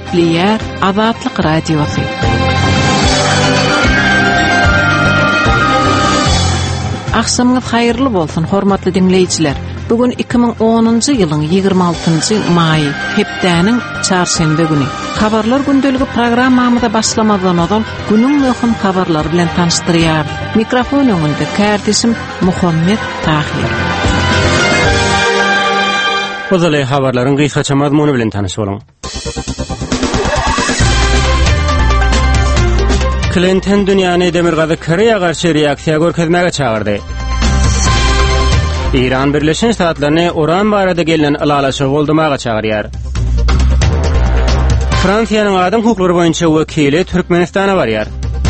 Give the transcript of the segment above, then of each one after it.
Gepliyer Azatlyk Radiosu. Akşamınız hayırlı bolsun, hormatly dinleyijiler. Bugün 2010-njy ýylyň 26-njy may, hepdäniň çarşembe güni. Habarlar gündeligi programmamyza başlamadan oňa günüň möhüm habarlary bilen tanışdyrýar. Mikrofon öňünde kärdeşim Muhammed Tahir. Ozale habarlaryň gysgaça mazmuny bilen tanyş boluň. Clinton dünýäni Demirgazy Koreýa garşy reaksiýa görkezmäge çagyrdy. İran Birleşen Ştatlaryny uran barada gelinen ılalaşy goldamaga çagyrýar. Fransiýanyň adam hukuklary boýunça wekili Türkmenistana barýar.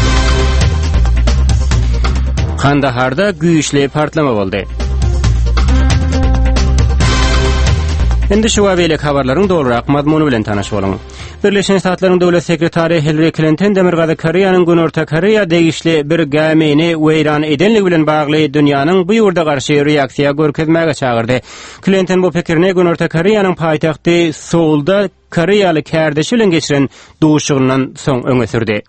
Kandaharda güýçli partlama boldy. Endi şu wagtylak habarlaryň dolurak mazmuny bilen tanyş boluň. Birleşen Ştatlaryň döwlet sekretary Hillary Clinton Demirgazy Koreýanyň Günorta Koreýa degişli bir gamyny weýran edenligi bilen bagly dünýäniň bu ýurda garşy reaksiýa görkezmäge çagyrdy. Clinton bu pikirini Günorta Koreýanyň paýtagty Seulda Koreýaly kärdeşi bilen geçiren duşugyndan soň öňe sürdi.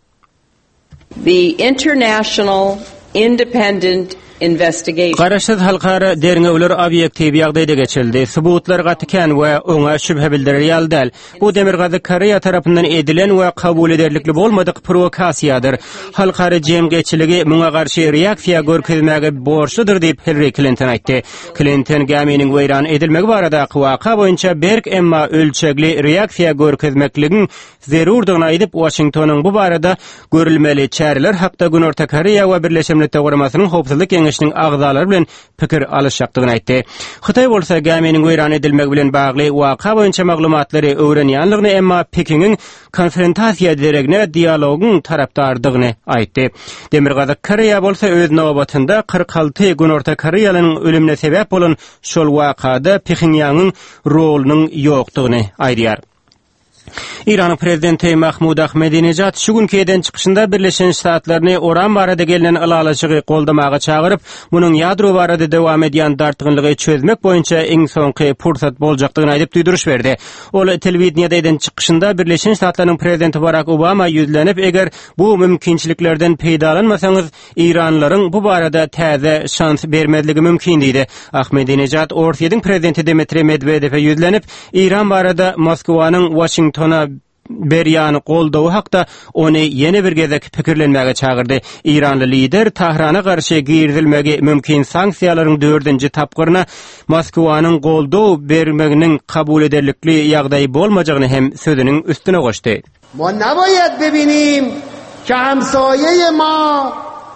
The international independent investigation. Garaşsyz halkara derňewler obyektiw ýagdaýda geçildi. Subutlar gatykan we oňa şübhe bildirilýär däl. Bu Demirgazy Koreýa tarapyndan edilen we kabul ederlikli bolmadyk provokasiýadyr. Halkara jemgyçiligi muňa garşy reaksiýa görkezmäge borçludyr diýip Hillary Clinton aýtdy. Clinton gamynyň weýran edilmegi barada waka boýunça berk emma ölçegli reaksiýa görkezmekligiň zerurdygyny aýdyp Washingtonyň bu barada görülmeli çäreler hakda Günorta Koreýa we Birleşen Milletler Guramasynyň howpsuzlyk Kengeşiniň agzalary bilen pikir alışýakdygyny aýtdy. Hytaý bolsa gamynyň weýran edilmegi bilen bagly waka boýunça maglumatlary öwrenýänligini emma Pekiniň konferensiýa deregine dialogyň tarapdardygyny aýtdy. Demirgazy Koreýa bolsa öz nowbatynda 46 Günorta Koreýalynyň ölümine sebäp bolan şol wakada Pekinýanyň rolunyň ýokdugyny aýdýar. İran prezidenti Mahmud Ahmadinejad şu günkü eden çıkışında Birleşen Ştatlaryny uran barada gelinen ılalaşygy goldamaga çağırıp, munun ýadro barada dowam edýän dartgynlygy çözmek boýunça iň soňky pursat boljakdygyny aýdyp duýduruş berdi. Ol telewizionyada eden çıkışında Birleşen Ştatlarynyň prezidenti Barack Obama ýüzlenip, eger bu mümkinçiliklerden peýdalanmasaňyz, İranlaryň bu barada täze şans bermezligi mümkin diýdi. Ahmadinejad Orsiýanyň prezidenti Dmitri Medvedew'e ýüzlenip, İran barada Moskwanyň Washingtona berýany goldawy hakda ony ýene bir gezek pikirlenmäge çagyrdy. İranly lider Tahrana garşy girdilmegi mümkin sanksiýalaryň 4-nji tapgyryna Moskwanyň goldaw bermeginiň kabul ederlikli ýagdaý bolmajagyny hem sözüniň üstüne goşdy. Ma nabaýat bebinim ki hamsoye ma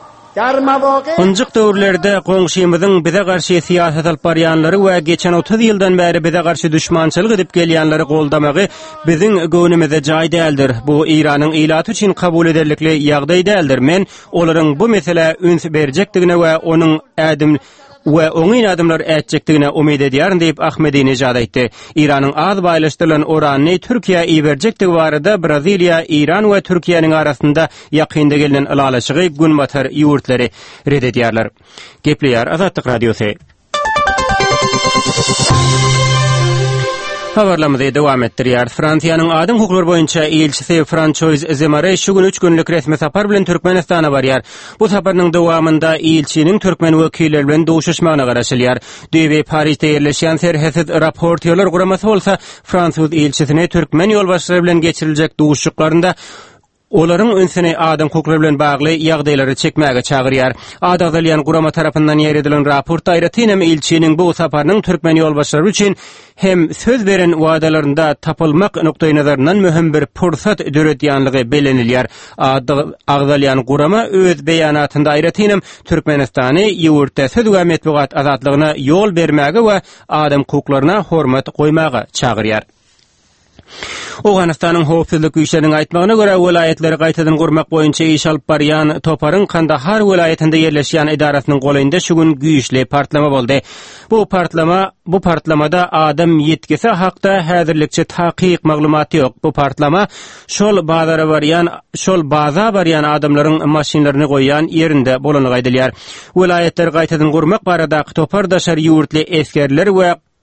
Onjak döwürlerde goňşymyzyň bize garşy siýasat alyp barýanlary we geçen 30 ýyldan bäri bize garşy düşmançylyk edip gelýänleri goldamagy biziň göwnümize jaý däldir. Bu İranyň ilaty üçin kabul ederlikli ýagdaý däldir. Men olaryň bu mesele üns berjekdigine we onuň ädim we oňyn adamlar ätjekdigine umyt edýärin diýip Ahmadinejad aýtdy. İranyň az baýlaşdyrylan uranyny Türkiýe iberjektigi barada Braziliýa, İran we Türkiýanyň arasynda ýakynda gelinen ılalaşygy günbatar ýurtlary red edýärler. Gepliýär Azatlyk Radiosu. Habarlamyzy dowam etdirýär. Fransiýanyň adam hukuklary boýunça elçisi François Zemare şu gün 3 günlük resmi sapar bilen Türkmenistana barýar. Bu saparynyň dowamında elçiniň türkmen wekilleri bilen duşuşmagyna garaşylýar. Döwbe Parisde ýerleşýän serhesiz raportýerler guramasy bolsa, Fransuz elçisini türkmen ýolbaşçylary bilen geçiriljek duşuşlarynda olaryň önsüne adam hukuklary bilen bagly ýagdaýlary çekmäge çagyrýar. Adagdalyan gurama tarapyndan ýeredilen raportda aýratynam elçiniň bu saparynyň türkmen ýolbaşçylary üçin hem söz beren wadalarynda tapylmak noktaý nazaryndan möhüm bir pursat döredýänligi belenilýär. Agdalyan gurama öz beýanatynda aýratynam Türkmenistany ýurtda söz we medeniýet azatlygyna ýol bermäge we adam hukuklaryna hormat goýmaga çagyrýar. Oganistanyň howpsuzlyk güýçleriniň aýtmagyna görä welaýetleri gaýtadan gurmak boýunça iş alyp barýan Toparyň Kandahar welaýetinde ýerleşýän idarasynyň golaýynda şu gün güýçli partlama boldy. Bu partlamada adam ýetkisi hakda häzirlikçe takyk maglumaty ýok. Bu partlama şol baza barýan adamlaryň maşinlaryny goýan ýerinde bolany gaýdylýar. Welaýetleri gaýtadan gurmak barada Topar daşary ýurtly eskerler we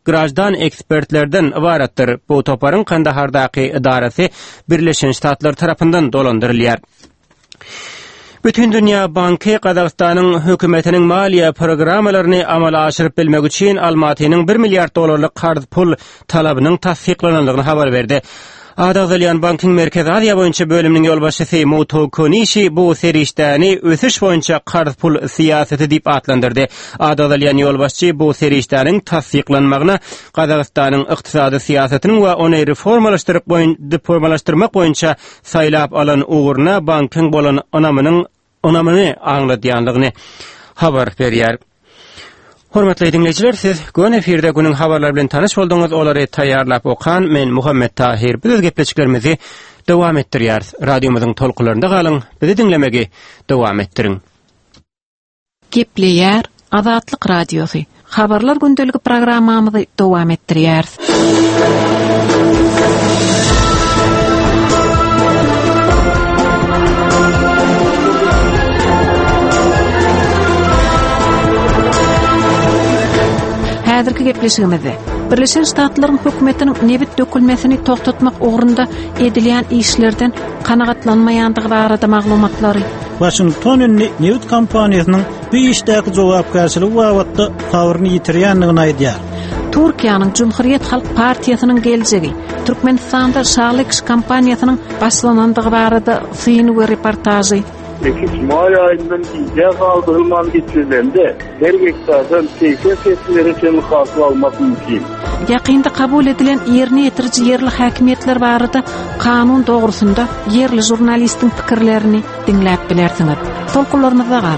grajdan ekspertlerden ibaretdir. Bu toparın Kandahardaky idaresi Birleşen Ştatlar tarapyndan dolandyrylýar. Bütün Dünya Banky Qazaqstanyň hökümetiniň maliýe programmalaryny amala aşyryp bilmek üçin Almatynyň 1 milliard dolarlyk qarz pul talabynyň tasdiklananlygyny habar berdi. Adazalyan Bankyň Merkez Aziýa boýunça bölüminiň ýolbaşçysy Muto Konishi bu serişdäni ösüş boýunça qarz pul siýasety diýip atlandyrdy. Adazalyan ýolbaşçy bu serişdäniň tasdiklanmagyna Qazaqstanyň ykdysady siýasatynyň we ony reformalaşdyrmak boýunça saýlap alan uguruna bankyň bolan onamyny aňladýanlygyny habar berýär. Hormatly dinleýijiler, siz gün efirde günüň habarlary bilen tanyş bolduňyz. Olary taýýarlap okan men Muhammed Tahir. Biz gepleşiklerimizi dowam etdirýäris. Radiomyzyň tolkularynda galyň, bizi dinlemegi dowam etdiriň. Gepleýär Azatlyk Radiosu. Habarlar gündeligi programmamyzy dowam etdirýäris. Häzirki gepleşigimizde Birleşen Ştatlaryň hökümetiniň nebit dökülmesini toktatmak ugrunda edilýän işlerden kanagatlanmaýandygy barada maglumatlary. Washington'un nebit kampaniýasynyň bu işdäki jogapkärçiligi wagtda tawyryny ýitirýändigini aýdýar. Türkiýanyň Cumhuriyet Halk Partiýasynyň geljegi Türkmenistanda şahlyk kampaniýasynyň başlanandygy barada syny we reportajy. May ayından iyice kaldırılman geçirilerinde her hektardan 80 seçimleri için hasıl almak mümkün. Yakında kabul edilen yerine yetirici yerli hakimiyetler barada kanun doğrusunda yerli jurnalistin fikirlerini dinlep bilersiniz. Tolkularınıza kalın.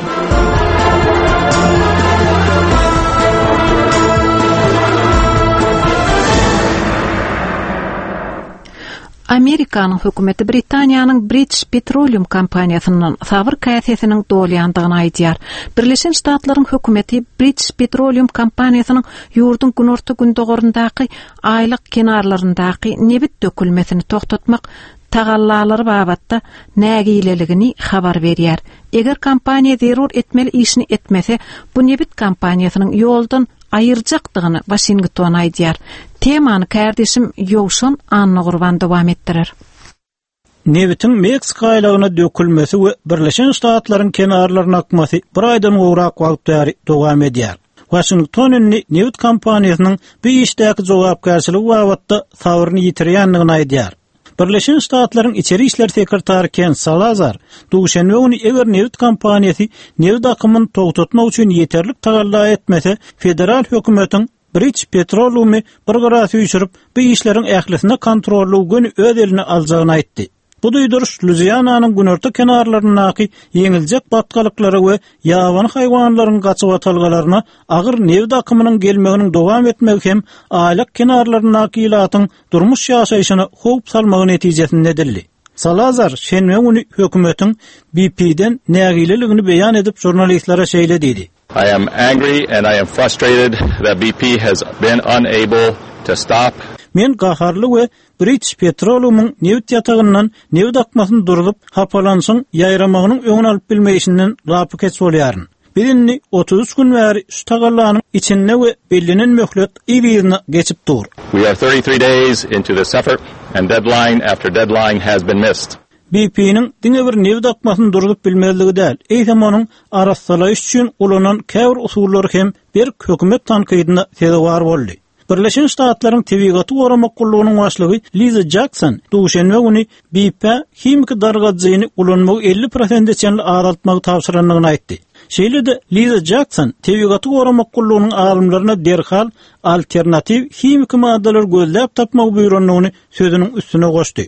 Amerikanyň hökümeti Britaniýanyň British Petroleum kompaniýasynyň sabır käsesiniň dolýandygyny aýdýar. Birleşen Ştatlaryň hökümeti British Petroleum kompaniýasynyň ýurdun günorta gündogorundaky aýlyk kenarlaryndaky nebit dökülmesini toktatmak tagallalary babatda nägileligini habar berýär. Eger kompaniýa zerur etmeli işini etmese, bu nebit kompaniýasynyň ýoldan ayırjakdygyny Washington aýdýar. Temany kardeşim Ýowşan Anna Gurban dowam etdirer. Nebitin Meksika aýlagyna dökülmesi we Birleşen Ştatlaryň kenarlaryna akmasy bir aýdan gowrak wagtda dowam edýär. Washington'un nebit kampaniýasynyň bu işdäki jogapkärçiligi wagtda sawyryny ýitirýändigini aýdýar. Birleşen Ştatlaryň içeri işler sekretary Ken Salazar, duşenbe ony eger nebit kampaniýasy nebit akymyny togtatmak üçin ýeterlik tagalla etmese, federal hökümetiň British Petroleum bir garasy ýüşürip bu işleriň ählisine kontrollugyny öz eline aljagyny aýtdy. Bu duýduruş Louisiananyň günorta kenarlaryndaky ýeňiljek batgalyklary we ýaban haýwanlaryň gaçyp atalgalaryna agyr nebit akymynyň gelmeginiň dowam etmegi hem aýlyk kenarlaryndaky ýylatyň durmuş ýaşaýyşyna howp salmagy netijesinde edildi. Salazar şenme güni hökümetiň BP'den nägileligini beýan edip jurnalistlere şeýle dedi. I am angry and I am frustrated that BP has been unable to stop. Men gaharly we British Petroleum'un nebit ýatagyndan nebit akmasyny durup hapalansyn ýaýramagynyň öňüni alyp bilmeýişinden lapy kesip bolýaryn. Birini 33 gün bäri şu tagallanyň içinde we bellinen möhlet ýerine geçip dur. We are 33 days into this effort and deadline after deadline has been missed. BP'nin diňe bir nebit akmasyny durup bilmezligi däl, eýsem onuň araşdyrýaş üçin ulanan käwr usullary hem bir hökümet tankydyna sebäp boldy. Birleşen Ştatlaryň Tebigaty goramak gullugynyň başlygy Liza Jackson duşenbe güni BP himik dargadyny ulanmagy 50% üçin azaltmagy tapşyranlygyny aýtdy. Şeýle-de Liza Jackson Tebigaty goramak gullugynyň alymlaryna derhal alternativ himik maddalar gözläp tapmagy buýranlygyny sözüniň üstüne goşdy.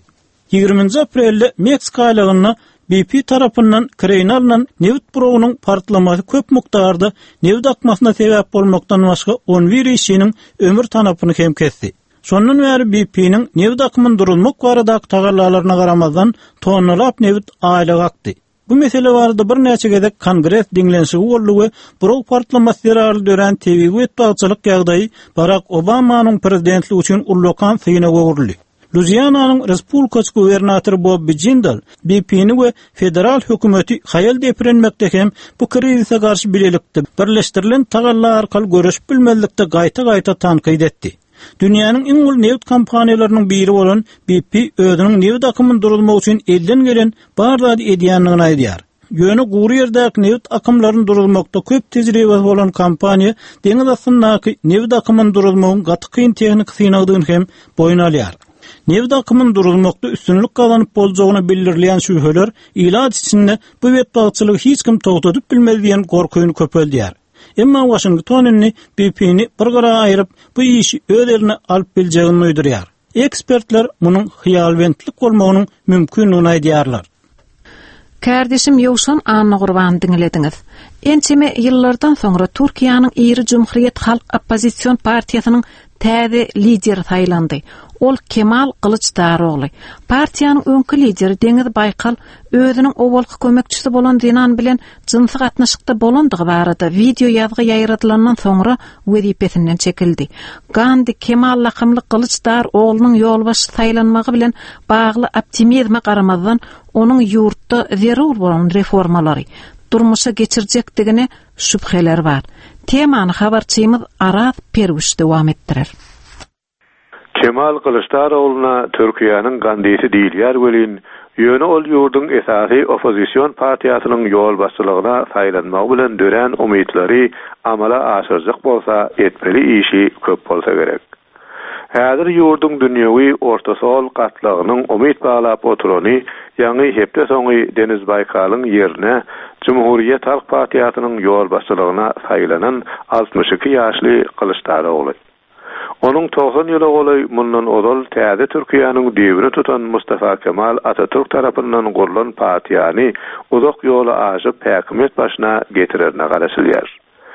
20 aprelde Meksika aýlagyna BP tarapyndan Kreynalnan nebit burowynyň partlamasy köp mukdarda nebit akmasyna sebäp bolmakdan başga 11 işiniň ömür tanapyny hem kesdi. Şondan bäri BP'niň nebit akymyny durulmak baradaky tagallalaryna garamazdan tonnalap nebit aýlaga akdy. Bu mesele barada bir näçe gezek Kongres diňlenşigi boldy we burow partlamasy ýaraly dören TV etbaçylyk ýagdaýy Barack Obamanyň prezidentligi üçin ullukan syna gowuruldy. Louisiana'nın Respublikaçy gubernatory Bob Jindal BP'ni we federal hökümeti hayal depirenmekde bu krizise karşı bilelikde birleştirilen tagallar arkaly görüş bilmelikde gaýta tanqid etdi. Dünýäniň iň ulu neft kompaniýalarynyň biri bolan BP özüniň neft akymyny durulmak üçin elden gelen barda edýänligini aýdýar. Ýöne gury ýerdäki neft akymlaryny durulmakda köp tejribesi bolan kompaniýa deňiz astyndaki neft akymyny durulmagyň gaty kyn tehnik synagyny hem boyun alýar. Neft akymyny durulmakda üstünlük gazanyp boljagyny bildirilýän şübheler ilad içinde bu wetbagçylygy hiç kim togtadyp bilmediýän gorkuny köpeldýär. Emma Washington'ni BP'ni bir gara aýryp bu işi öz eline alyp biljegini öýdürýär. Ekspertler munyň hyýalwentlik bolmagynyň mümkinligini aýdýarlar. Kardeşim Yowsan Anna Gurban dinlediňiz. Ençeme ýyllardan soňra Türkiýanyň iri Cumhuriyet Halk Opposision Partiýasynyň täze lideri saýlandy. Ol Kemal Kılıçdaroğlu. Partiýanyň öňkü lideri Deňiz Baykal özüniň owalky kömekçisi bolan Zenan bilen jynsy gatnaşykda bolandygy barada video ýazgy ýaýradylandan soňra wezipesinden çekildi. Gandi Kemal lakymly Kılıçdaroğlunyň ýolbaşy saýlanmagy bilen bagly optimizme garamazdan onuň ýurtda zerur bolan reformalary durmuşa geçirjekdigine şüpheler bar. Temany habarçymyz Aras Perwiş dowam etdirer. Kemal Kılıçdaroğlu'na Türkiýanyň gandysy diýilýär welin, ýöne ol ýurduň esasy opozisiýon partiýasynyň ýol başçylygyna saýlanmagy bilen dören umytlary amala aşyrjak bolsa, etmeli işi köp bolsa gerek. Häzir ýurduň dünýäwi orta sol gatlygynyň umyt baglap oturany ýa-ni hepde soňy Deniz Baykalyň ýerine Cumhuriyet Halk Partiýasynyň ýol başçylygyna saýlanan 62 ýaşly Kılıçdaroğlu. Onun 90 ýyly goly mundan odal täze Türkiýanyň dewri tutan Mustafa Kemal Atatürk tarapyndan gurulan partiýany uzak ýola aşyp häkimet başyna getirerine garaşylýar.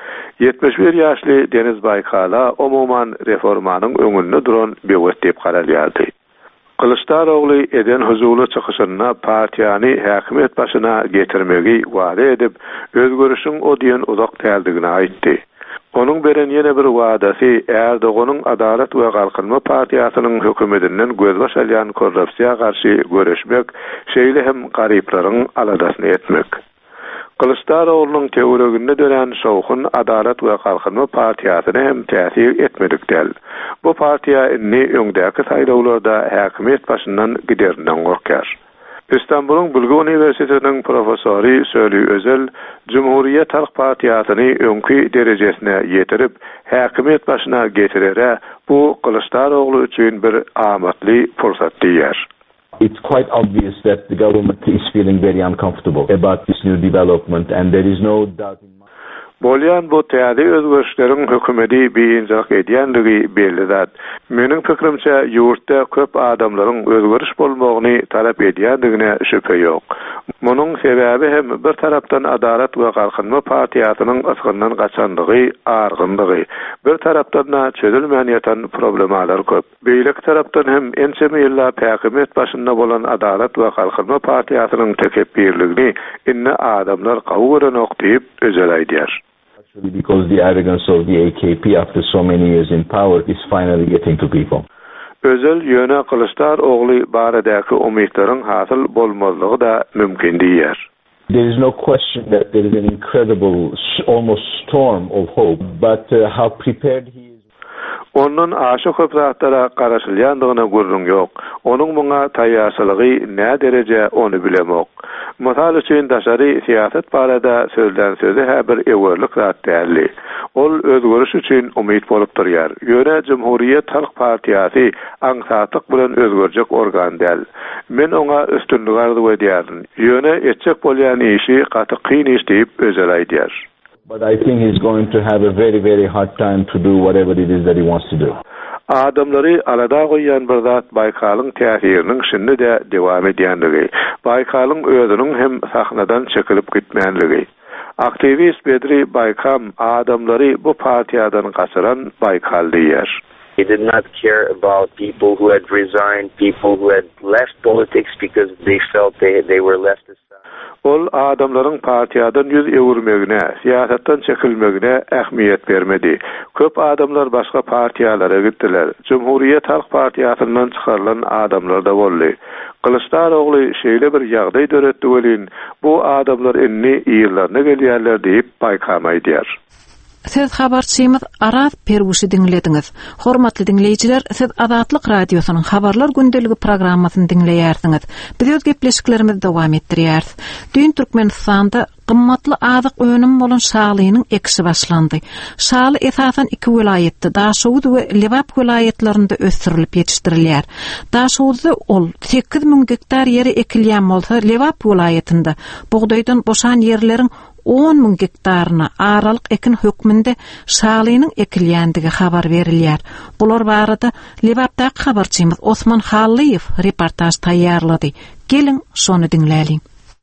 71 ýaşly Deniz Baykala umuman reformanyň öňünde duran bewet diýip garalýardy. Kılıçdaroğlu eden huzurly çykyşyna partiýany häkimet başyna getirmegi wada edip, özgörüşiň o diýen uzak däldigini aýtdy. Onun beren ýene bir wadasy Erdoğanyň Adalet we Galkynma partiýasynyň hökümetinden gözbaş alýan korrupsiýa garşy görüşmek, şeýle hem garyplaryň aladasyny etmek. Kılıçdaroğlu'nun teoreginde dönen şowhun Adalet we Galkynma partiýasyna hem täsir etmedikdel. Bu partiýa inni öňdäki saýlawlarda häkimet başyndan giderinden gorkar. İstanbul'un Bilgi Üniversitesi'nin profesörü Söli Özel, Cumhuriyet Halk Partiýasyny öňkü derejesine ýetirip, häkimet başyna getirere bu Kılıçdaroğlu üçin bir amatly fursat diýer. It's quite obvious that the government is feeling very uncomfortable about this new development, and there is no doubt in my... Bolýan bu täze özgörüşleriň hökümeti beýinjak edýändigi belli zat. Meniň pikirimçe ýurtda köp adamlaryň özgörüş bolmagyny talap edýändigine şüphe ýok. Munyň sebäbi hem bir tarapdan Adalet we Galkynma partiýasynyň asgyndan gaçandygy, argyndygy, bir tarapdan da çözülmeýän ýatan problemalar köp. Beýlik tarapdan hem ençeme ýyllar häkimet başynda bolan Adalet we Galkynma partiýasynyň tekebbirligini inne adamlar gawuranok diýip özel aýdýar. Because the arrogance of the AKP after so many years in power is finally getting to people. Özel ýöne Kılıçdaroğlu baradaki umytlaryň hasyl bolmazlygy da mümkin diýer. There is no question that there is an incredible, almost storm of hope, but how prepared he is. Onun aşy köpratlara garaşylýandygyna gurrun ýok. Onuň muňa taýýarçylygy nä derece onu bilemok. Mysal üçin daşary siýasat barada sözden söze her bir ewerlik zat däli. Ol özgörüş üçin umyt bolup durýar. Ýöne Cumhuriyet Halk Partiýasy aňsatlyk bilen özgörjek organ däl. Men oňa üstünlük arzu edýärin. Ýöne etjek bolýan işi gaty kyn iş diýip özel aýdýar. But I think he's going to have a very, very hard time to do whatever it is that he wants to do. Adamları alada goýan bir zat Baykalyň täsiriniň şinde de dewam edýändigi. Baykalyň özüniň hem sahnadan çekilip gitmänligi. Aktivist Bedri Baykam adamları bu partiýadan gaçyran Baykal diýer. He did not care about people who had resigned, people who had left politics because they felt they were left aside. Ol adamlaryň partiýadan ýüz öwürmegine, siýasatdan çekilmegine ähmiýet bermedi. Köp adamlar başga partiýalara gitdiler. Cumhuriyet Halk Partiýasyndan çykarylan adamlar da boldy. Kılıçdaroğlu şeýle bir ýagdaý döretdi welin, bu adamlar inni ýyllaryna gelýärler diýip baýkamaýdýar. Siz habarçymyz Araz Perwuşy dinlediňiz. Hormatly dinleýijiler, siz Azatlyk radiosynyň habarlar gündeligi programmasyny dinleýärsiňiz. Biz öz gepleşiklerimizi dowam etdirýäris. Düýn Türkmenistanda gymmatly azyk önüm bolan şalynyň ekşi başlandy. Şaly esasen iki vilayetde, Daşowuz we Lewap vilayetlerinde ösdürilip ýetişdirilýär. Daşowuzda ol 8000 hektar ýeri ekilýän bolsa, Lewap vilayetinde bugdaýdan boşan ýerleriň 10.000 hektaryna aralyk ekin hökmünde şalynyň ekilýändigi habar berilýär. Bular barada Lewapdaky habarçymyz Osman Halliýew reportaj taýýarlady. Gelin şonu dinläliň.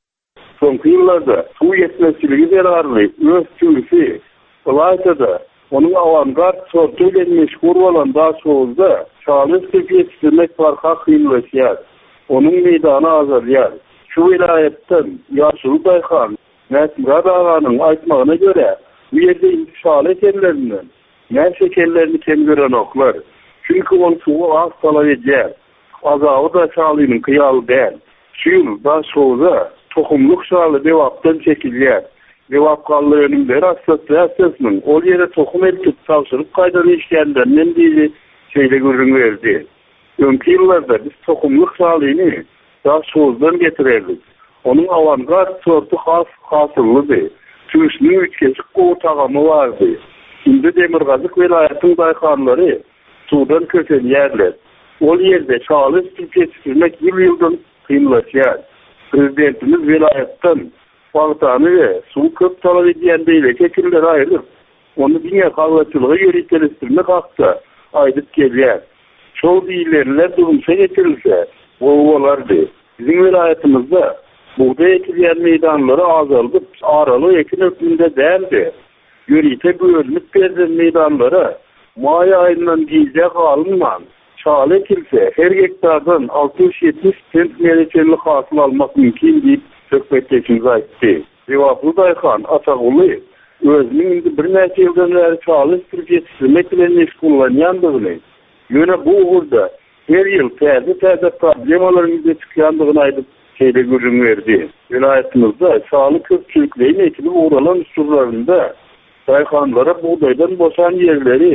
Soňky ýyllarda suw ýetmezçiligi zararly öz çürüsi Palatada onuň awangard sortuyla meşgul bolan Daşowuzda şaly ýetişdirmek barka kynlaşýar. Onuň meýdany azalýar. Şu vilayetden Ýaşyl Daýhan Murad Aganyň aýtmagyna görä, bu ýerde şaly ekenlerinden näşekellerini kem gören oklar. Çünki ol suwy az talap edýär. Azaby da şalynyň kıyaly däl. Şu ýylda şowda tohumluk şaly Lewapdan çekilýär. Lewap gally önümleri assosiasiýasynyň ol ýere tohum eltip tawşyryp gaýdary işgänderinden biri şeýle görüň berdi. Öňki ýyllarda biz tohumluk şalyny Daşowuzdan getirerdik. Onuň awangard sortu hasyllydy. Türkmeniň üçkesi gowy tagamy bardy. Indi Demirgazyk welaýatynyň daýkanlary suwdan köçenýärler. Ol ýerde şaly ýetişdirmek ýyl-ýyldan kynlaşýar. Prezidentimiz welaýatdan bagtany we suw köp talap edýän beýle kekilleri aýryp, onu diňe halwaçylyga ýönetildirmek hakda aýdyp gelýär. Şol diýilenler durumsa getirilse, bolardy. Bizim welaýatymyzda buğday ekilýän meýdanlary azalyp, araly ekin hökmünde däldi. Ýörite bölünip berdilen meýdanlara may aýyndan giýjek alınman. Şaly ekilse, her hektardan 60-70 sent mereçellik hasyl almak mümkin diýip söhbetleşimiz aýtdy. Lewaply Daýhan Ataguly özüniň bir näçe ýyldan beri şaly ýetişdirmek bilen meşgullanýandygyny, ýöne bu ugurda her ýyl täze problemalaryň çykýandygyny aýdyp şeýle görüň berdi. Vilayetimiizde şaly köpçüliklerin ekilip uğralan üstürlerinde daýkanlara buğdaydan boşan yerleri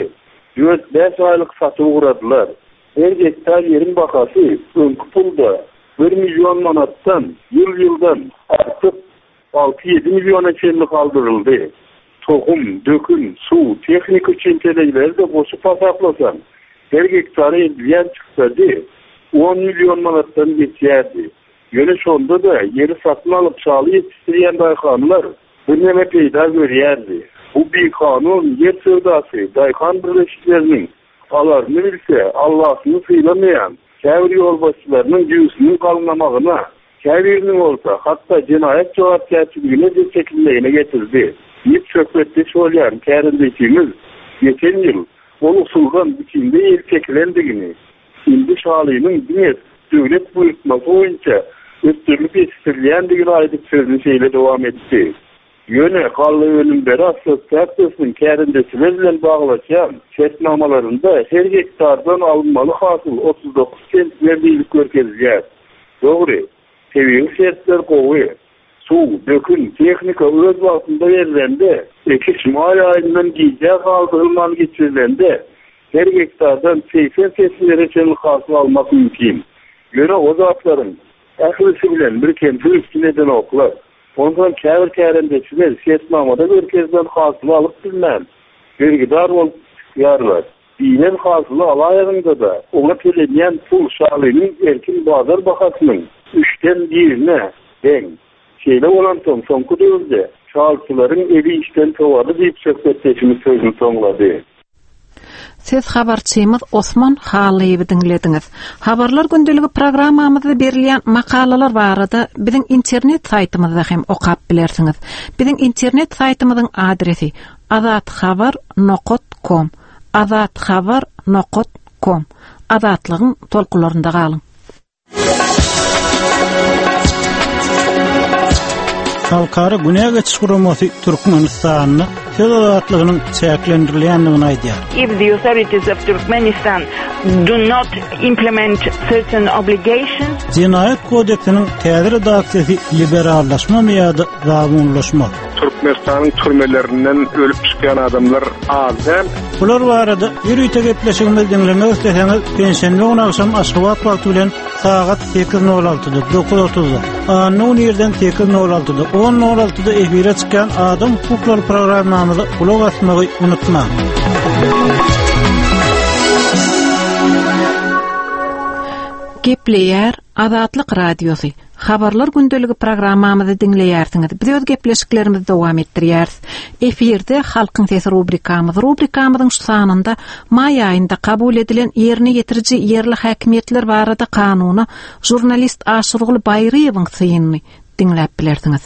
4-5 aylyk satyp uğradylar. Her hektar yerin bakasy öňkü pulda 1 milyon manatdan ýyl-ýyldan artyp 6-7 milyona çenlik aldyryldy. Tohum, dökün, suw, tehnik üçinçelikleri de boşup hasaplasan her hektary ýan çykdy 10 milyon manatdan geçýärdi. Ýöne şonda da ýeri satyn alyp şaly ýetişdirýän daýkanlar bir näme peýda görýärdi. Bu bir kanun yer sövdasy daýkan birleşikleriniň alaryny bilse Allahyny syýlamaýan käbir ýolbaşçylarynyň ýüzüniň galnamagyna, käbiriniň bolsa hatda jinayet jogapkärçiligine de çekilmegine getirdi. Ýet söhbetde şolýan kärindeçimiz geçen ýyl ol usuldan biçimde ýer çekilendigini, indi şalynyň diňe döwlet buyrukmasy boýunça ösdürlüp ýetişdirilýändigini aýdyp sözüni şeýle dowam etdi. Ýöne gally önümleri assosiasiýasynyň kärindeçiler bilen baglaşan şertnamalarynda her hektardan alınmaly hasyl 39 sent berdilik görkezýär. Dogry, tebiği şertler gowy, suw, dökün, tehnika öz wagtynda berilende, ekiş may aýyndan giýjek aldyrylman geçirilende her hektardan 80 sentleri çenlik hasyl almak mümkin. Ýöne o zatlaryň ählisi bilen bir kempi üstüne oklar. Ondan käbir kärindeçiler şertnamada görkezden hasyl alyp bilmän. Bergidar bolup ýarlar. Diýen hasyl alaýagynda da ona telenýän pul şalynyň erkin bazar bahasynyň 3-den 1-ne deň. Şeýle bolansoň soňky döwürde şalçylaryň eli işden towary diýip söhbetleşimi sözüni soňlady. Siz habarçymyz Osman Halliýewi dinlediňiz. Habarlar gündeligi programmamyzda berilýän makalalar barada biziň internet saýtymyzda hem okap bilersiňiz. Biziň internet saýtymyzyň adresi azatxabar.com. azatxabar.com. Azatlygyň tolkularynda galyň. Halkara Güney Geçiş Gurumasy Türkmenistan'ı sözatlygynyň çäklendirilýändigini aýdýar. If the authorities of Turkmenistan do not implement certain obligations, Jinayet kodeksiniň täze redaksiyasy liberallaşma miýady gabunlaşmaly. Türkmenistan'ın türmelerinden ölüp çıkan adamlar az hem. Bular barada ýürüýte gepleşigimiz dinlemek isleseňiz pensiýa gün akşam Aşgabat wagty bilen saat 8:06-da 9:30-da anyň ýerden 8:06-da 10:06-da efire çykan Adam hukukları programmamyza ulak asmagy unutma. Gepleýär Azatlyk radiosu. Habarlar gündeligi programmamyzy dinleýärsiňiz. Biz öz gepleşiklerimizi dowam etdirýäris. Efirde Halkyň sesi rubrikamyzyň şu sanynda may aýynda kabul edilen ýerine ýetiriji ýerli häkimetler barada kanuny jurnalist Aşurgul Bayryýewiň synyny dinläp bilersiňiz.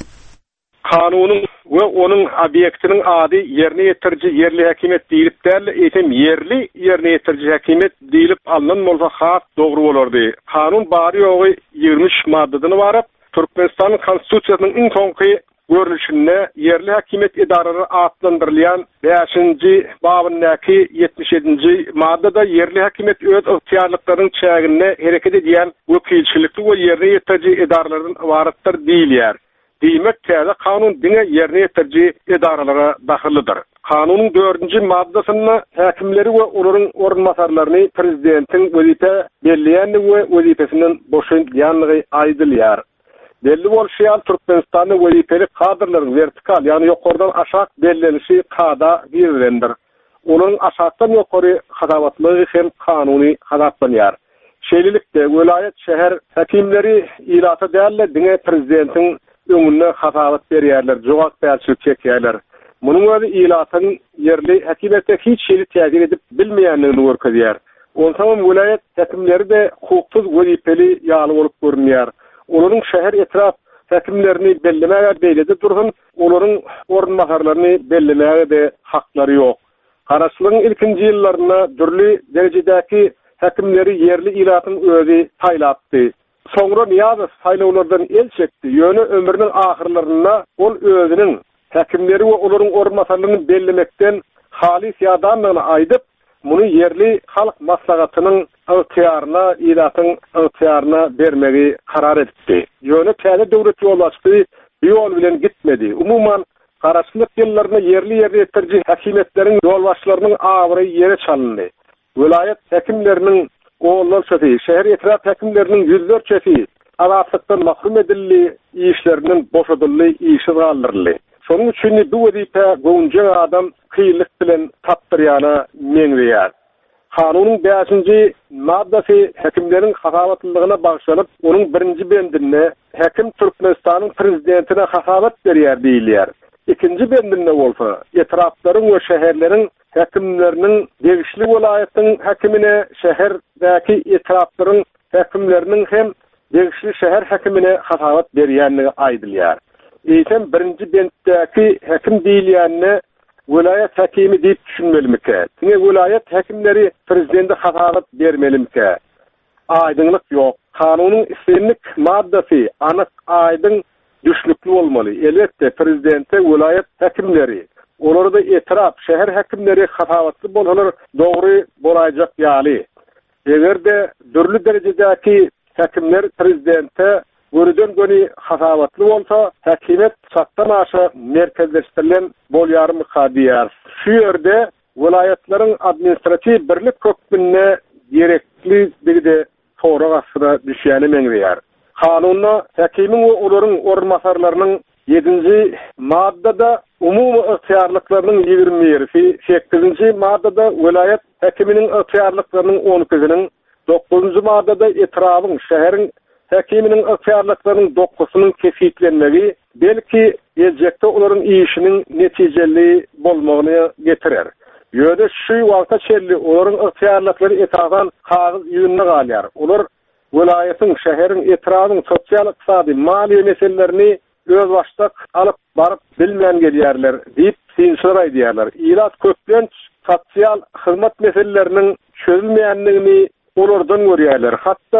Kanunyň we onuň obyektiniň ady ýerine ýetiriji ýerli häkimet diýilip däl, etem ýerli ýerine ýetiriji häkimet diýilip alynan bolsa hak dogry bolardy. Kanun bary ýogy 23 maddadan barap, Türkmenistanyň konstitusiýasynyň iň soňky görnüşinde ýerli häkimet idarary atlandyrylýan 5-nji babyndaky 77-nji maddada ýerli häkimet öz ygtyarlyklarynyň çägine hereket edýän wekilçilikli we ýerine ýetiriji idaralaryň waratdyr diýilýär. Diýmek täze kanun diňe ýerine ýetiriji idaralara dahildir. Kanunyň 4-nji maddasynda häkimleri we olaryň ornmasarlaryny prezidentiň wezipe belleýänligi we wezipesinden boşanýanlygy aýdylýar. Belli bolşýan Türkmenistanyň wezipelik kadrlaryň vertikal, ýani ýokardan aşak bellenişi kada bilendir. Olaryň aşakdan ýokary hadabatlygy hem kanuny hadatlanýar. Şeýlelikde welaýet şäher häkimleri ilata dälle diňe prezidentiň öňünde hadabat berýärler, jogap berýärler, çekýärler. Munyň öňünde ilatyň ýerli häkimetde hiç şeýle täzir edip bilmeýänligini görkezýär. Ondan welaýet häkimleri de hukuksuz wezipeli ýaly bolup görünýär. Olaryň şäher etraf häkimlerini bellemäge beýlede dursun, olaryň ornmasarlaryny bellemäge de haklary ýok. Garaşlygyň ilkinji ýyllaryna dürli derejedäki häkimleri ýerli ilatyň özi taýlapdy. Soňra Niýazow saýlawlardan el çekdi. Ýöne ömrüniň ahyrlaryna ol özüniň häkimleri we olaryň ornmasarlaryny bellemekden halis ýadamlygyny aýdyp, muny ýerli halk maslahatynyň ygtyýaryna, ilatyň ygtyýaryna bermegi karar etdi. Ýöne täze döwlet ýol açdy, ýol bilen gitmedi. Umuman garaşlyk ýyllaryna ýerli ýetiriji häkimetleriň ýol başlarynyň awry ýere çalyndy. Welaýet häkimleriniň oğullar çöfi, şehir etraf häkimleriniň ýüzler çöfi, azatlıktan mahrum edilli, işlerinin boşadıllı, işi kaldırıllı. Şonun üçin bu wezipe goňja adam kıyılık bilen tapdyrýana meňzeýär. Kanunyň 5-nji maddasy häkimleriň hasabatlygyna bagşlanyp, onuň 1-nji bendinde häkim Türkmenistanyň prezidentine hasabat berýär diýilýär. 2-nji bendinde bolsa, etraflaryň we şäherleriň häkimleriniň degişli welaýatyň häkimine, şäherdäki etraflaryň häkimleriniň hem degişli şäher häkimine hasabat berýänligi aýdylýar. Eýsem 1-nji benddäki häkim diýilýänne welaýat häkimi diýip düşünmelimike. Tine welaýat häkimleri prezidente hasabat bermelimike. Aýdynlyk ýok. Kanunyň islenlik maddasy anyk aýdyn düşlükli bolmaly. Elbetde prezidente welaýat häkimleri, olary etraf şäher häkimleri hasabatly bolsalar dogry bolajak ýaly. Egerde dürli derejedäki häkimler prezidente görüden göni hasabatly bolsa, häkimet çatdan aşa merkezleşdirilen bolýarmy kadýar. Şu ýerde welaýatlaryň administrativ birlik kökünde gerekli digide torak asyna düşýäni meňzeýär. Kanunda häkimiň we olaryň ornmasarlarynyň 7-nji maddada umumy ygtyarlyklarynyň 20-si, 8-nji maddada welaýat häkiminiň ygtyarlyklarynyň 12-siniň, 9-njy maddada etrabyň şäheriň häkiminiň ygtyarlyklarynyň 9-synyň kesitlenmegi belki geljekde olaryň işiniň netijeli bolmagyny getirer. Ýöne şu wagtda çelli olaryň ygtyarlyklary etrafdan kagyz ýüzünde galýar. Olar welaýatyň, şäheriň etrabyň sosial, ykdysady, maliýe meselelerini öz başdak alyp baryp bilmän gelýärler diýip synçlar aýdýarlar. Ilat köplenç sosial hyzmat meseleleriniň çözülmeýänligini olardan görýärler. Hatda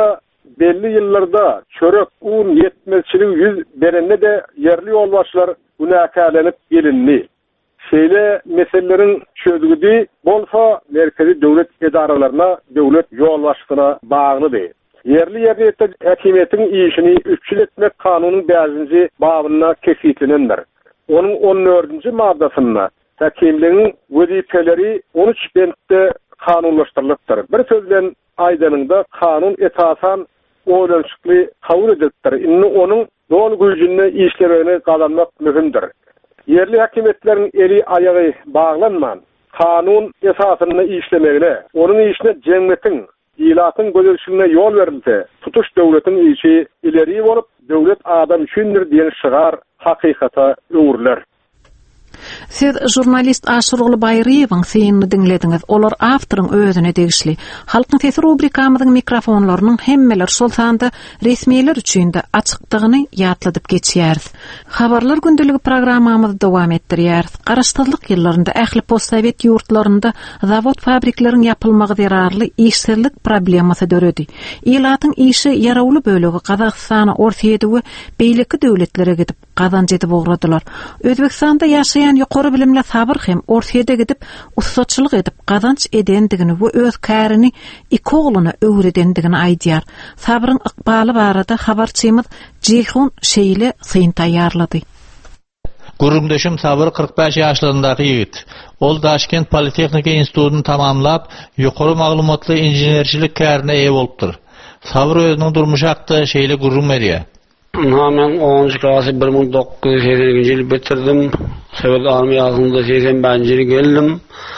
belli yıllarda çörek un yetmezçiliği yüz berenne de yerli yolbaşçılar günahkarlanıp gelinli. Şeyle meselelerin çözgüdü bolsa merkezi devlet idaralarına, devlet yolbaşçılığına bağlı değil. Yerli hakimiyetin işini üstçül etmek kanunun 5. babına kesitlenenler. Onun 14. maddasında hakimlerin vazifeleri 13 bentte kanunlaştırılıptır. Bir sözle aydanında kanun esasan oğlanışıklı kabul ediliptir. Onun doğal gücünü işlemeni kazanmak mühimdir. Yerli hakimiyetlerin eli ayağı bağlanman, kanun esasını işlemekle, onun işine cemmetin, ilatın gözülüşüne yol verilse, tutuş devletin işi ileri olup, devlet adam üçündür diyen şıgar hakikata öğürler. Siz jurnalist Aşırılı Bayrıyeviň seyini dinlediňiz. Olar awtoryň özüne degişli. Halkyň sesi rubrikamyzyň mikrofonlarynyň hemmeler şol sanda resmiýetler üçin de açykdygyny ýatladyp geçýäris. Habarlar gündeligi programmamyzdy dowam etdirýäris. Garaşdyrlyk ýyllarynda ähli postsovet ýurtlarynda zawod fabrikleriň ýapylmagy zararly işsizlik problemasy döredi. Ýylatyň işi ýarawly bölegi Gazagstana, Orsiýedy we beýleki döwletlere gidip gazanç edip ogradylar. Özbekistanda ýaşaýan ýokary bilimli sabır hem Orsiýede gidip ustaçylyk edip gazanç edendigini we öz kärini iki ogluny öwredendigini aýdýar. Sabyryň ykbaly barada habarçymyz Ceyhun Şeýle syn taýýarlady. Gurumdaşym Sabır 45 ýaşlaryndaky ýigit. Ol Daşkent Politehnika institutyny tamamlap, ýokary maglumatly injenerçilik kärine eýe bolupdyr. Sabır özüniň durmuş hakda şeýle gurum berýär. Men 10-njy klasy 1980-nji ýyly bitirdim. Sovet armiýasynda 81-nji ýyly geldim.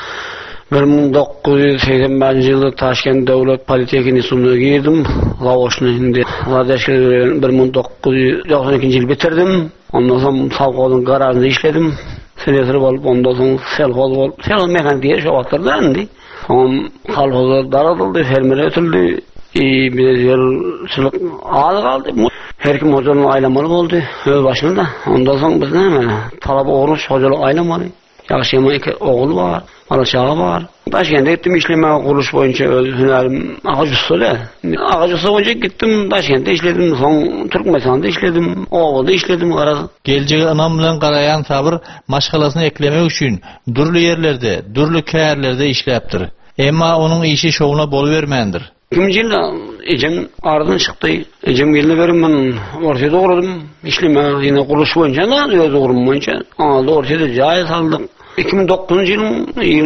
1980-nji ýylda Taşkent Döwlet Politehnika institutyna girdim. Lawoşny indi. Wadaşky 1992-nji ýyly bitirdim. Ondan soň savgalyň garażynda işledim. Seneter bolup, ondan soň selhoz bolup, selhoz mekanik şu wagtlarda indi. Soň kalhozlar daradyldy, fermer ötüldi. Bir yerçilik adı kaldı. Her kim hocalığı aylamalı oldu. Öz başında. Ondan sonra biz ne talabı oruç hocalığı aylamalı. Yaşayama iki oğul var. Alaşağı var. Taşkent'e gittim işleme kuruluş boyunca hünerim ağacısı öyle. Ağacısı boyunca gittim Taşkent'te işledim. Son Türkmenistan'da işledim. Oğul'da işledim. Geleceği anam bilen garayan Sabır maşgalasını eklemek için durlu yerlerde, durlu kärlerde işleptir. Emma onun işi şovuna bol vermendir. 2000 yılda ecem aradan çıktı. Ecem geldi verim ben ortaya doğradım. İşleme yine kuruluş boyunca da doğrum boyunca. Aldı ortaya cahil saldık. 2009 yılın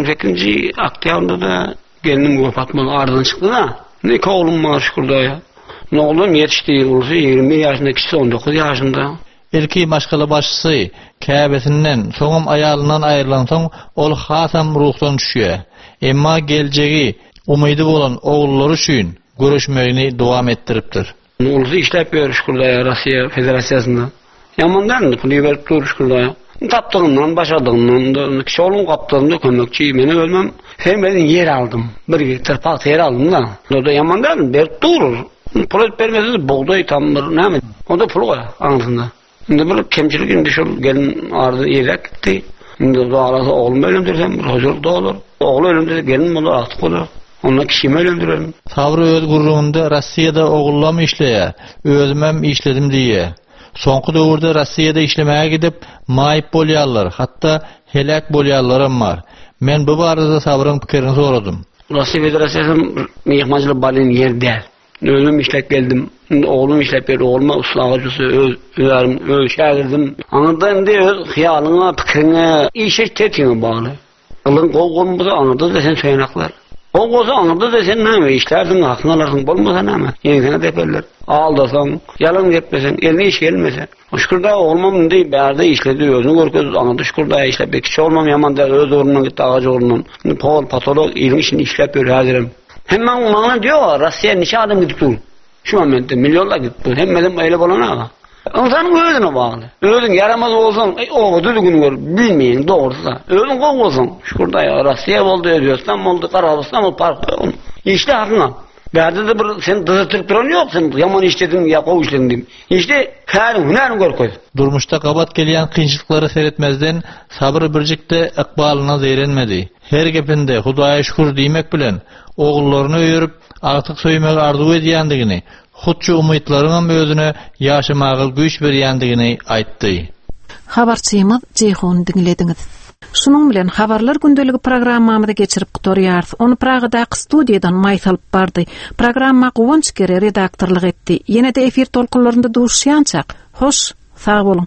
28. Aktiyarında da geldim Fatmalı aradan çıktı da. Ne ki oğlum var şükürde ya. Ne oğlum yetişti 21 yaşında, kişi 19 yaşında. Ilki maşgala başçısı Käbesinden soňam ayalından aýrylan soň ol hasam ruhdan düşýär. Emma geljeği umydy bolan oğulları üçin görüşmegini dowam etdiripdir. Olsa işlep görüşkürde Russiya Federasyasynda. Yamandan puli berip duruşkürde. Tapdığımdan, başadığımdan, kişi oğlum kaptığımda kömekçi, meni ölmem. Fermerden yer aldım. Bir tırpak yer aldım da. O da yamandan berip durur. Pul etpermesi buğday tamdır, ne mi? O da pul koya anasında. Şimdi bir kemçilik indi şol gelin ardı yerek gitti. Şimdi da arası oğlum ölümdürsem bir hocalık da olur. Oğlu ölümdürse gelin olur, artık olur. Onunla kişimi ölümdürelim. Sabır öz gurrunda Rossiyada oğullam işleýär. Özümem işledim diye. Soňky döwürde Rossiýada işlemäge gidip maýyp bolýarlar, hatda helak bolýarlarym bar. Men bu barada Sabyryň pikirini soradym. Rossiya Federasyasy mehmançylyk balyn ýerde. Özüm işlep geldim. Oğlum işlep berdi. Oğluma uslagıcısı, öz şagirdim. Anladım diye öz hiyalyna, pikirine, işe tetine bağlı. Alın qoğulmasa anladı desen söýenekler. O goza anladı desen näme işlersin, hakyny alarsın, bolmasa näme? Ýeňsene deperler. Aldasaň, ýalan gepmesen, eline iş gelmese. Şükürda olmam diýip bärde işledi, özüň görkezdi, anladı şükürda işlep bekçi olmam ýaman-da öz ornundan gitdi, ağaç ornundan. Pol, patolog, ilim işini işlep ber häzirim. Hemen bana diyor, Rusya neçe adam gidip dur. Şu momentde milyonlar gidip dur. Hemmeden öyle bolana. İnsanın özüne bağlı. Özün yaramaz olsan, o düzgün gör, bilmeyin doğrusu da. Özün kok olsan, şurada ya, Rusya oldu, Özbekistan oldu, Karabistan oldu, park. İşte hakkına. Berde de bir, sen dızıtırıp duran yok, sen yaman işledin, ya kov işledin diyeyim. İşte fərin, hünerin gör koy. Durmuşda kabat gelen kıyınçlıkları seyretmezden Sabır bircikte ıkbalına zeyrenmedi. Her gepinde Hudaýa şükür diýmek bilen oğullarını öýürüp artık söýmek arzu edýändigini, hutçu umytlaryň özüne ýaşamagy güýç berýändigini aýtdy. Habarçymyz Ceyhun dinlediňiz. Şunun bilen habarlar gündöligi programmamyzda geçirip gutýarys. Onu Pragadaky studiýadan Maýsal bardy. Programma Gowonçkere redaktorlyk etdi. Ýene-de efir tolkunlarynda duşýançak. Hoş, sag bolun.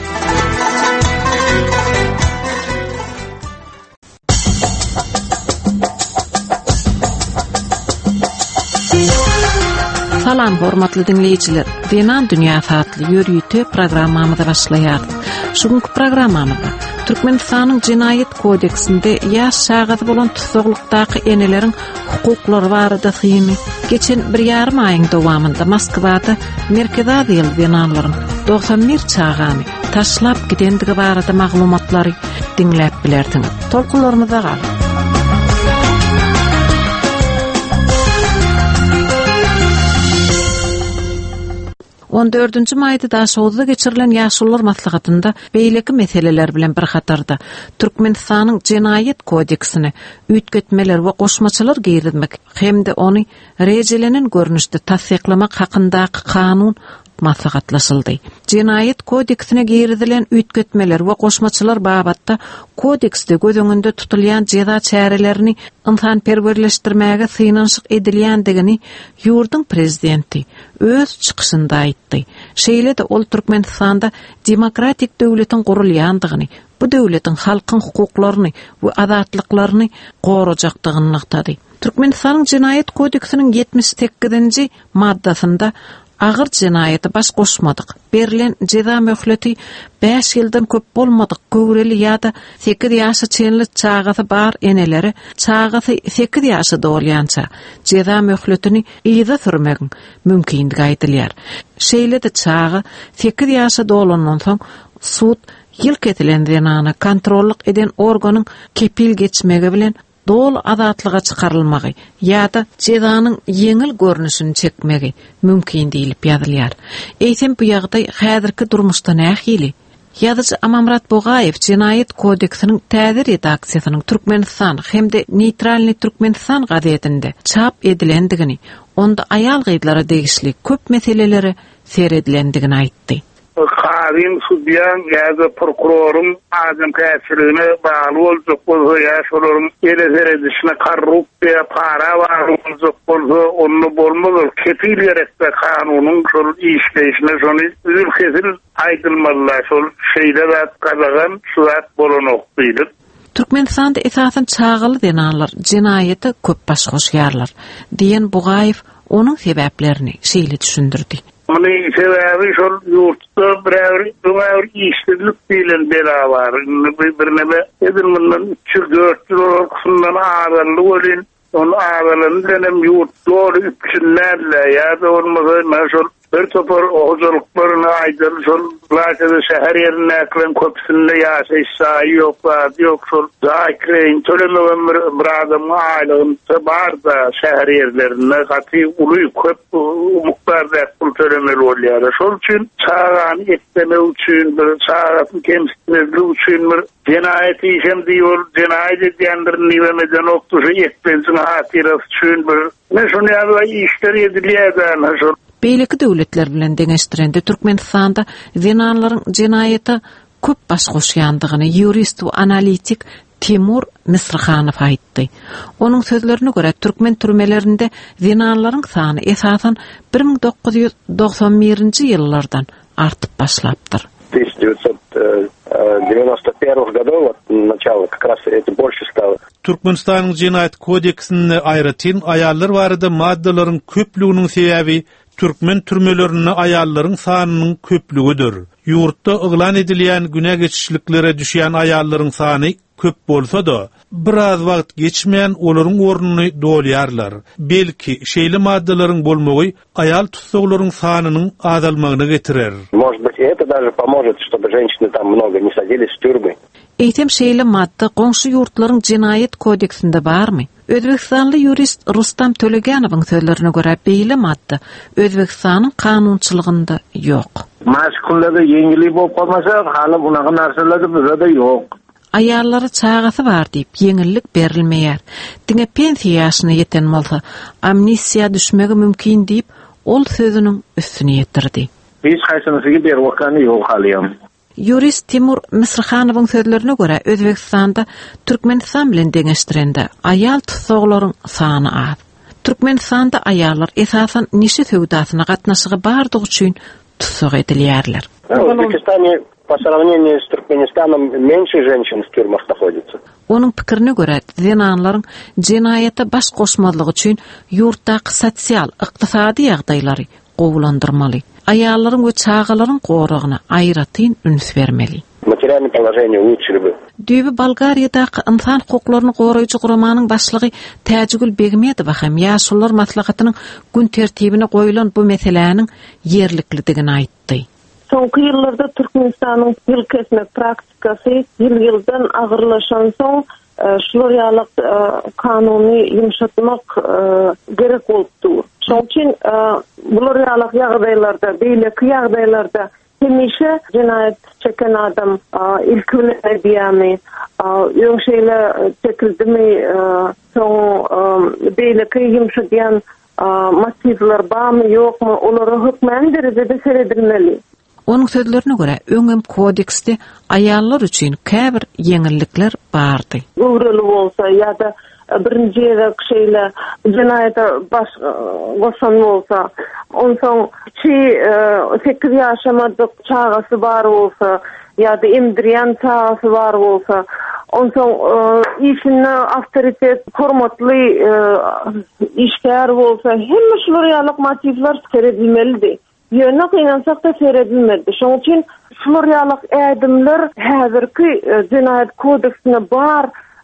Salam hormatly dinleyijiler. Wenan dünýä fatly ýörüýte programmamyza başlaýar. Şugunky programmamyzda Türkmenistanyň Jinaýat kodeksinde ýaş şagazy bolan tutsaglykdaky eneleriň hukuklary barada hymy geçen 1,5 aýyň dowamında Moskwada Merkezi Azyl binalaryň 91 çagamy taşlap gidendigi barada maglumatlary dinläp bilerdiňiz. Tolkunlarymyza gal. 14-nji maýda Daşowda geçirilen ýaşullar maslahatynda beýleki meseleler bilen bir hatarda Türkmenistanyň Jinaýat kodeksini üýtgetmeler we goşmaçylar giýirmek hemde ony rejelenen görnüşde tasdiklamak hakyndaky kanun maslahatlaşyldy. Jinaýat kodeksine giýirilen üýtgetmeler we goşmaçylar babatda kodeksde gözüňünde tutulýan jeza çärelerini insanperwerleşdirmäge synanşyk edilýändigini ýurdun prezidenti öz çykyşynda aýtdy. Şeýle-de ol Türkmenistanda demokratik döwletiň gurulýandygyny, bu döwletiň halkyň hukuklaryny we azatlyklaryny gorajakdygyny aýtdy. Türkmenistanyň Jinaýat kodeksiniň 78-nji maddasynda ağır cinayeti baş koşmadık. Berilen ceza möhleti 5 ýyldan köp bolmadyk göwreli ýa-da 8 ýaşa çenli çağatı bar eneleri çağatı 8 ýaşa dolýança ceza möhletini ýyza sürmegi mümkindigi aýdylýar. Şeýle-de çağı 8 ýaşa dolandan soň sud ýyl ketilen zenany kontrollyk eden organyň kepil geçmegi bilen dol azatlyga çykarylmagy ýa-da jezanyň ýeňil görnüşini çekmegi mümkin diýilip ýazylýar. Eýsem bu ýagdaý häzirki durmuşda nähili? Ýazyjy Amamrat Bogaýew Jinaýat kodeksiniň täze redaksiýasynyň Türkmenistan hemde Neytralny Türkmenistan gazetinde çap edilendigini, onda aýal gyzlara degişli köp meseleleri seredilendigini aýtdy. Karim Sudyan ýa-da prokurorum adam käsirine bagly boljak bolsa ýa-şolaryň ele-seredişine korrupsiýa, para boljak bolsa onu bolmaly. Kepil gerekde kanunyň şol işleyişine şonu ülkesil aýdylmaly. Şol şeýle zat galagan şu zat bolanok diýilip. Türkmenistanda esasen çağılı denanlar jinaýaty köp baş goşýarlar diýen Bogaýew onuň sebäplerini şeýle düşündirdi. Mani sebebi şol yurtda bir işsizlik bilen bela var. Birine edilmenden 3-4 yıl kısımdan ağırlı olin. Onun ağırlığını denem yurt doğru üpçünlerle ya da olmasa şol bir topar hocalıklarına aydın şol Laçada şehir yerine eklen köpsünde yaşayışsayı yok şol zakireyin tölemeven bir adamın aylığında var da şehir yerlerine katı uluyu köp umuklarda ekbul tölemeli oluyor. Şol için çağın etleme için bir çağın kemsizliği için bir cinayeti işem diyor, cinayet ediyenlerin nivemeden oktuşu etmensin hatirası için bir ne şunu yazıla işleri ediliyeden şol. Beýleki döwletler bilen deňeşdirende Türkmenistanda zenanlaryň jinaýaty köp baş goşýandygyny ýurist we analitik Timur Misrhanow aýtdy. Onuň sözlerine görä türkmen türmelerinde zenanlaryň sany esasen 1991-nji ýyllardan artyp başlapdyr. 1991 годов от начала как раз это больше стало. Türkmenistanyň Jinaýat kodeksinde aýratyn aýallar barada maddalaryň köplüğiniň sebäbi türkmen türmelerine aýallaryň sanynyň köplügidir. Ýurtda yglan edilýän güne geçişliklere düşýän aýallaryň sany köp bolsa-da, biraz wagt geçmeýän olaryň ornuny dolýarlar. Belki şeýle maddalaryň bolmagy aýal tutsaglaryň sanynyň azalmagyna getirer. Может быть, это даже поможет, чтобы женщины там много не садились в тюрьмы. Eýtem şeýle madda goňşy ýurtlaryň Jinaýat kodeksinde barmy? Özbekistanly ýurist Rustam Töleganowyň sözlerine görä beýle madda Özbekistanyň kanunçylygynda ýok. Maşgullarda ýeňilik bolup galmasa, haly bunaqa narsalar bizde ýok. Aýallary çağasy bar diýip ýeňillik berilmeýär. Diňe pensiýa ýaşyna ýeten bolsa, amnistiýa düşmegi mümkin diýip ol sözünün üstüne yetirdi. Biz haysynysy bir wakany ýol halyam. Jurist Timur Misrhanowyň sözlerine göre Özbekistanda Türkmenistan bilen deňeşdirende ayal tutsaklaryň sany az. Türkmenistanda ayallar esasan nişe söwdasyna gatnaşygy bardygy üçin tutsak edilýärler. В Узбекистане по сравнению с Туркменистаном меньше женщин в тюрьмах находится. Onun pikirine göre zinanlaryň jinayata baş goşmalygy üçin ýurtdaky sosial, ykdysady ýagdaýlary gowulandyrmaly. Ayalaryň we çağalaryň goragyna aýratyn üns bermeli. Материальное положение улучшили бы. Düýbi Bolgariýadaky insan hukuklaryny goraýjy guramanyň başlygy Täjigül Begmedow hem ýaşullar maslahatynyň gün tertibine goýulan bu meseleniň ýerlikligini aýtdy. Soňky ýyllarda Türkmenistanyň dil kesme praktikasy ýyl-ýyldan agyrlaşan soň şular ýalyk kanuny ýumşatmak gerek bolupdy. Şoň üçin bular ýalyk ýagdaýlarda, beýleki ýagdaýlarda hemişe cinayet çeken adam ilk öldürýärmi, ýöňşeýle çekildimi, soň beýleki ýumşadýan motivler barmy ýokmy, olary hökmen derejede seredilmeli. Onun sözlerine göre öňem kodeksde ayallar üçin käbir ýeňillikler bardy. Öwreli bolsa ýa-da birinji şeyle cinayete baş goşan bolsa, onsoň 8 ýaşamadyk çagasy bar bolsa, ýa-da emdirýän çagasy bar bolsa, onsoň işine awtoritet, hormatly işgär bolsa, hemme şular ýalyk motivler seredilmelidir. Ýöne gynansak da seredilmeli. Şoň üçin şular ýalyk ädimler häzirki cinayet kodeksine bar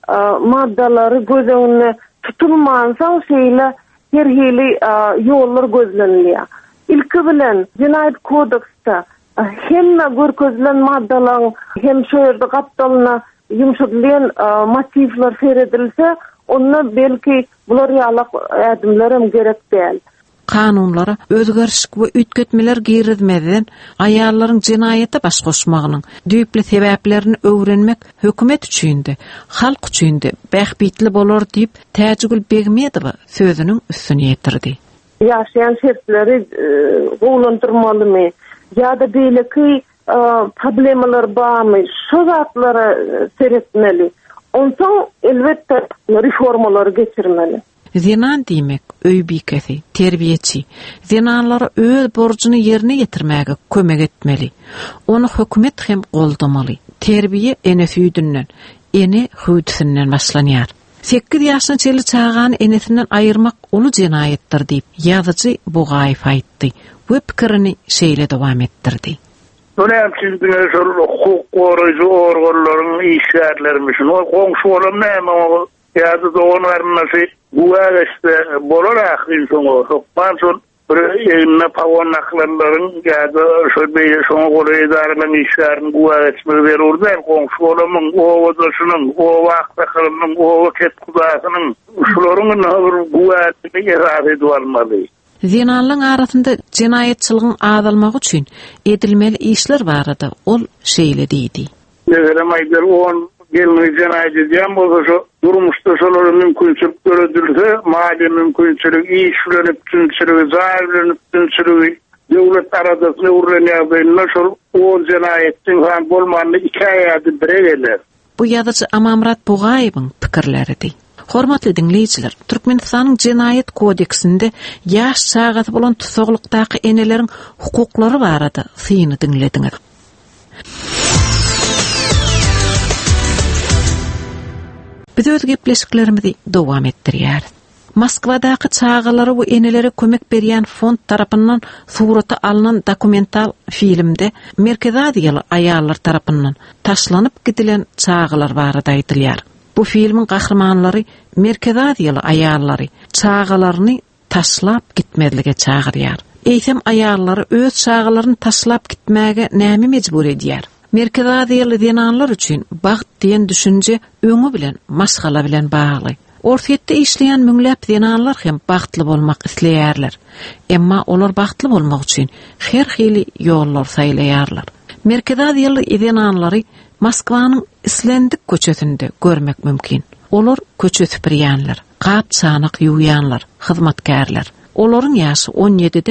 maddalary gözüňe tutulmansa şeýle her hili ýollar gözlenilýär. İlki bilen cinayet kodeksde hemme görkezlen maddalaryň hem şeýerde gapdalyna ýumşatylýan motivler seredilse, onda belki bular ýalyk ädimler hem gerek däl. Kanunlara özgörüşik we ütgetmeler girizmeden ayarlaryň jinayete baş goşmagynyň düýpli sebäplerini öwrenmek hökümet üçin-de, halk üçin-de bähbitli bolar diýip Täjigül Begmedow sözüniň üstüne ýetirdi. Ýaşaýan şertleri gowlandyrmalymy ýa-da beýleki problemalar barmy, şu zatlara seretmeli. Onsoň elbetde reformalar geçirmeli. Zinan diýmek öý bikesi, terbiýeçi, zinanlara öz borjyny ýerine ýetirmäge kömek etmeli. Onu hökümet hem goldamaly. Terbiýe ene süýdünden, ene hüýdüsinden başlanýar. 8 ýaşyna çeli çağany enesinden aýyrmak uly jinayetdir diýip ýazyjy Bugaýew aýtdy. Bu pikirini şeýle dowam etdirdi. Önem çizdiğine şol hukuk goraýjy organlaryň işgärlermişin, o goňşy bolan näme o ýa-da dogan vermesi güwäge işte bolar insan o hukman şol bir ýene pawonaklarlaryň ýa-da şol beýle şoňa göre idaralaryň işgärini güwäge etmeli berýär. Goňşy bolamyň o wagtynyň, o wagtlarynyň, o ket gudasynyň şolaryň näme güwäge ýerade edilmeli. Zinanlaryň arasynda jinayetçiligiň azalmagy üçin edilmeli işler barada ol şeýle diýdi. Näme aýdyr on gelmeli jinayet edýän bolsa durmuşda şolary mümkinçilik göredilse, mali mümkinçilik, işlenip tünçiligi, zaýrlanıp tünçiligi, döwlet arasynda urlanýardyna şol o jinayetçiň hem bolmanyny iki aýady biregeler. Bu ýazyjy Amamrat Bugaýewiň pikirleridi. Hormatly dinleýijiler, Türkmenistanyň jinayet kodeksinde ýaş çagasy bolan tutsaklykdaky eneleriň hukuklary barada syny dinlediňiz. Biz öz gepleşiklerimizi dowam etdirýäris. Moskwadaky çağalary we eneleri kömek berýän fond tarapyndan suraty alynan dokumental filmde Merkezadiýaly ayallar tarapyndan taşlanyp gidilen çağalar barada aýdylýar. Bu filmin gahrymanlary Merkezadiýaly ayallary çağalaryny taşlap gitmezlige çağırýar. Eýsem ayallary öz çağalaryny taşlap gitmäge näme mejbur edýär? Merkezadiýaly zinanlar üçin baht diýen düşünje öňü bilen, maşgala bilen bagly. Orfetde işleyen müňläp zinanlar hem bahtly bolmak isleýärler. Emma olar bahtly bolmak üçin her hili ýollar saýlaýarlar. Merkezadiýaly zinanlary Moskwanyň Islendik köçesinde görmek mümkin. Olar köçe süpürýänler, kap çanak ýuýanlar, hyzmatkärler. Olaryň ýaşy 17-den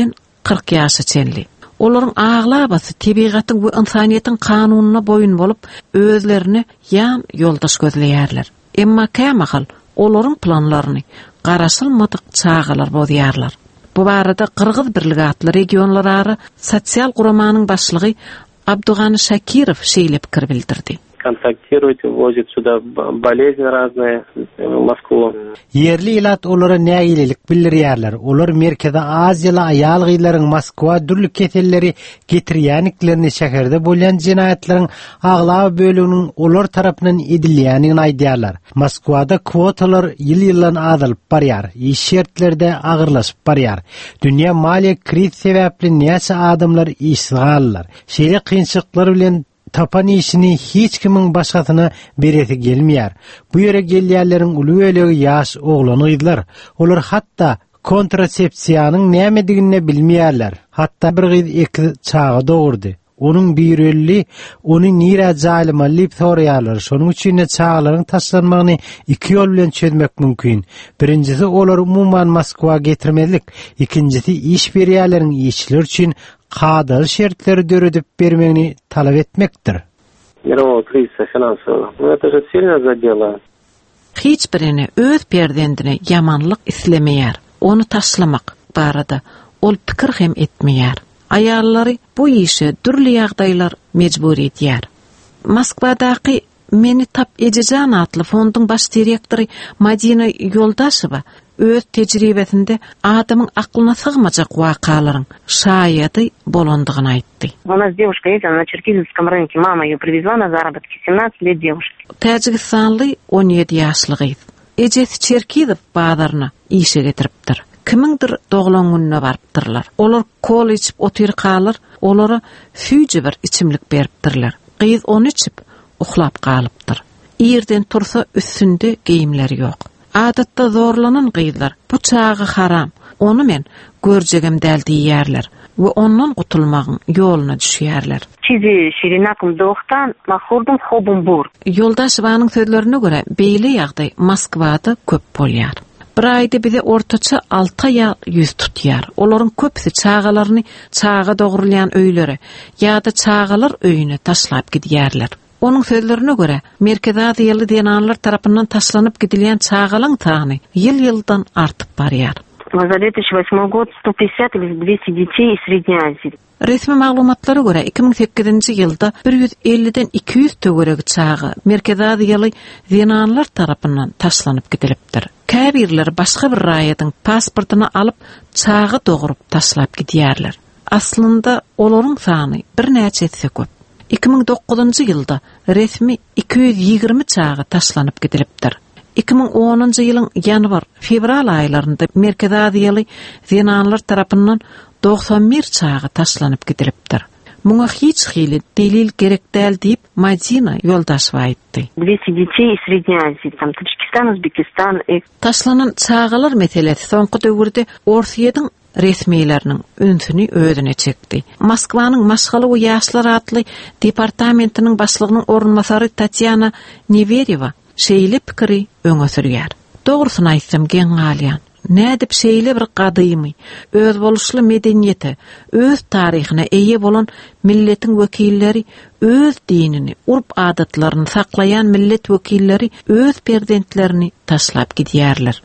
40 ýaşa çenli. Olaryň aglabasy tebigatyň we insaniýetiň kanunyna boyun bolup özlerini ýan ýoldaş gözleýärler. Emma kämahal olaryň planlaryny garaşylmadyk çağalar bolýarlar. Bu barada Qırgız Birligi atly regionlar ara sosial guramanyň başlygy Abdugany Şakirov şeýle pikir bildirdi. Контактируют, возят сюда болезни разные в Москву. Yerli ilat olara näýilik bildirýärler. Olar Merkezi Aziýaly aýal gyýlaryň Moskwa dürli ketelleri getirýäniklerini şäherde bolýan jinaýatlary aglaba bölüginiň olar tarapyndan edilýänini aýdýarlar. Moskwada kwotalar ýyl-ýyldan azalyp barýar, iş şertlerde agyrlaşyp barýar. Dünýä maliýe kriz sebäpli näçe adamlar işsiz galýar. Şeýle kynçylyklar bilen tapan işini hiç kimin başkasyna beresi gelmeýär. Bu ýere gelýärleriň uly ölegi ýaş oglanydylar. Olar hatda kontrasepsiýanyň nämedigini bilmeýärler. Hatda bir gyz iki çağa dogurdy. Onun bir ölli, onu nira jaýlamalyp sorýarlar. Şonuň üçin çağlaryň taşlanmagyny iki ýol bilen çözmek mümkin. Birincisi olar umumyň Moskwa getirmelik, ikincisi iş berýärleriň işçiler üçin qadal şertleri döredip bermegini talap etmekdir. Мирового кризиса финансового. Это же сильно задело. Hiç birini öz perdendine yamanlyk islemeýär. Onu taşlamak barada ol pikir hem etmeýär. Ayallary bu işe dürli ýagdaýlar mejbur edýär. Moskwadaky Meni tap ejejan atly fondyň baş direktori Madina Yoldaşova öz tejribesinde adamyň aklyna sygmajak wakalaryň şaýady bolandygyny aýtdy. У нас девушка есть, она на Черкизовском рынке. Мама ее привезла на заработки. 17 лет девушка. Tajikistanly 17 ýaşly gyz. Ejesi Çerkizow bazaryna işe getiripdir. Kimingdir doglan gününe barıpdyrlar. Olar kol içip otyr kalar, olara füýje bir içimlik beripdirler. Gyz onu içip uhlap kalıpdyr. Ýerden tursa üstünde giyimleri ýok. Adatda zorlanan gyzlar bu çağı haram. Onu men görjegem däl diýýärler we ondan gutulmagyň ýoluna düşýärler. Çizi şirinakym doğtan, mahurdum hobum bur. Yoldaşynyň sözlerine göre beýle ýagdaý Moskwada köp bolýar. Bir aýda bize ortaça 6 ýa 100 tutýar. Olaryň köpsi çağalaryny çağa dogurlayan öýlere ýa-da çağalar öýüne taşlap gidýärler. Onun sözlerine göre Merkezi Aziýaly denanlar tarapyndan taşlanyp gidilýän çağalaň taýy ýyl-ýyldan artyp barýar. За 2008 год 150 или 200 детей из Средней Азии. Resmi maglumatlara göre 2008-nji ýylda 150-den 200 töweregi çağı Merkezi Aziýaly denanlar tarapyndan taşlanyp gidilipdir. Käbirler başga bir raýatyň pasportyny alyp çağı dogurup taşlap gidýärler. Aslynda olaryň sany bir näçe etse köp. 2009-njy ýylda resmi 220 çağı taşlanyp gidilipdir. 2010-njy ýylyň ýanwar-fevral aýlarynda Merkezi Aziýaly denanlar tarapyndan 91 çağı taşlanyp gidilipdir. Muňa hiç hili delil gerek däl diýip Madina Yoldaşova aýtdy. 200 детей из Средней Азии, там Таджикистан, Узбекистан. Taşlanan çağalar meselesi soňky döwürde Orsiýadyň resmiýetleriniň öňsüni özüne çekdi. Moskwanyň maşgaly we ýaşlar atly departamentiniň başlygynyň orunmasary Tatyana Nevereva şeýle pikiri öňe sürýär. Dogrusyny aýtsam gen galýan. Nädip şeýle bir gadymy, öz boluşly medeniýeti, öz taryhyna eýe bolan milletiň wekilleri, öz dinini, urp-adatlaryny saklayan millet wekilleri öz prezidentlerini taşlap gidýärler.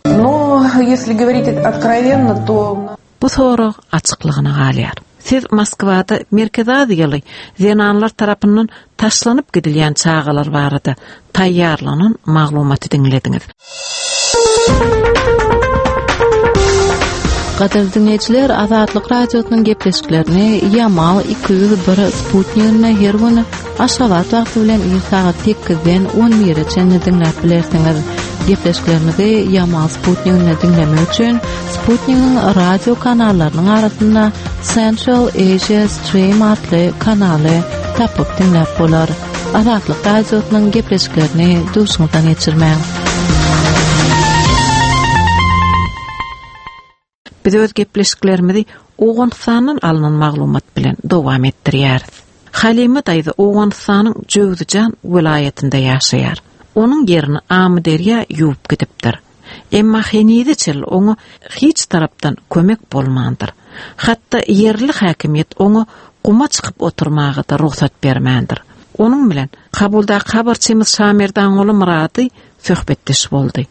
Но если говорить откровенно, то bu sorag açyklygyny galýar. Siz Moskwada Merkezi Aziýaly denanlar tarapyndan taşlanyp gidilýän çağalar barada taýýarlanan maglumaty dinlediňiz. Gader dinleýijiler, Azatlyk radiosynyň gepleşiklerini Yamal 201 Sputnik'ne her güni aşgabat wagty bilen saat 8-den 11-e dinläp bilersiňiz. Gepleşiklerimizi Yamal Sputnik'ne dinlemek üçin Sputnik'niň radio kanallarynyň arasynda Central Asia Stream adly kanaly tapyp dinläp bolar. Azatlyk radiosynyň gepleşiklerini duşuňdan geçirmäň. Biz öz gepleşiklerimizi Owganystanyň alynan maglumat bilen dowam etdirýäris. Halime daýdy Owganystanyň Jowzjan welaýetinde ýaşaýar. Onun yerini Amderya ýuwup gidipdir. Emma henide çel onu hiç tarapdan kömek bolmandyr. Hatta yerli hakimiyet onu quma çıkıp oturmağa da ruhsat bermändir. Onun bilen kabulda habarçymyz Samirdan oğlu Murady söhbetdeş boldy.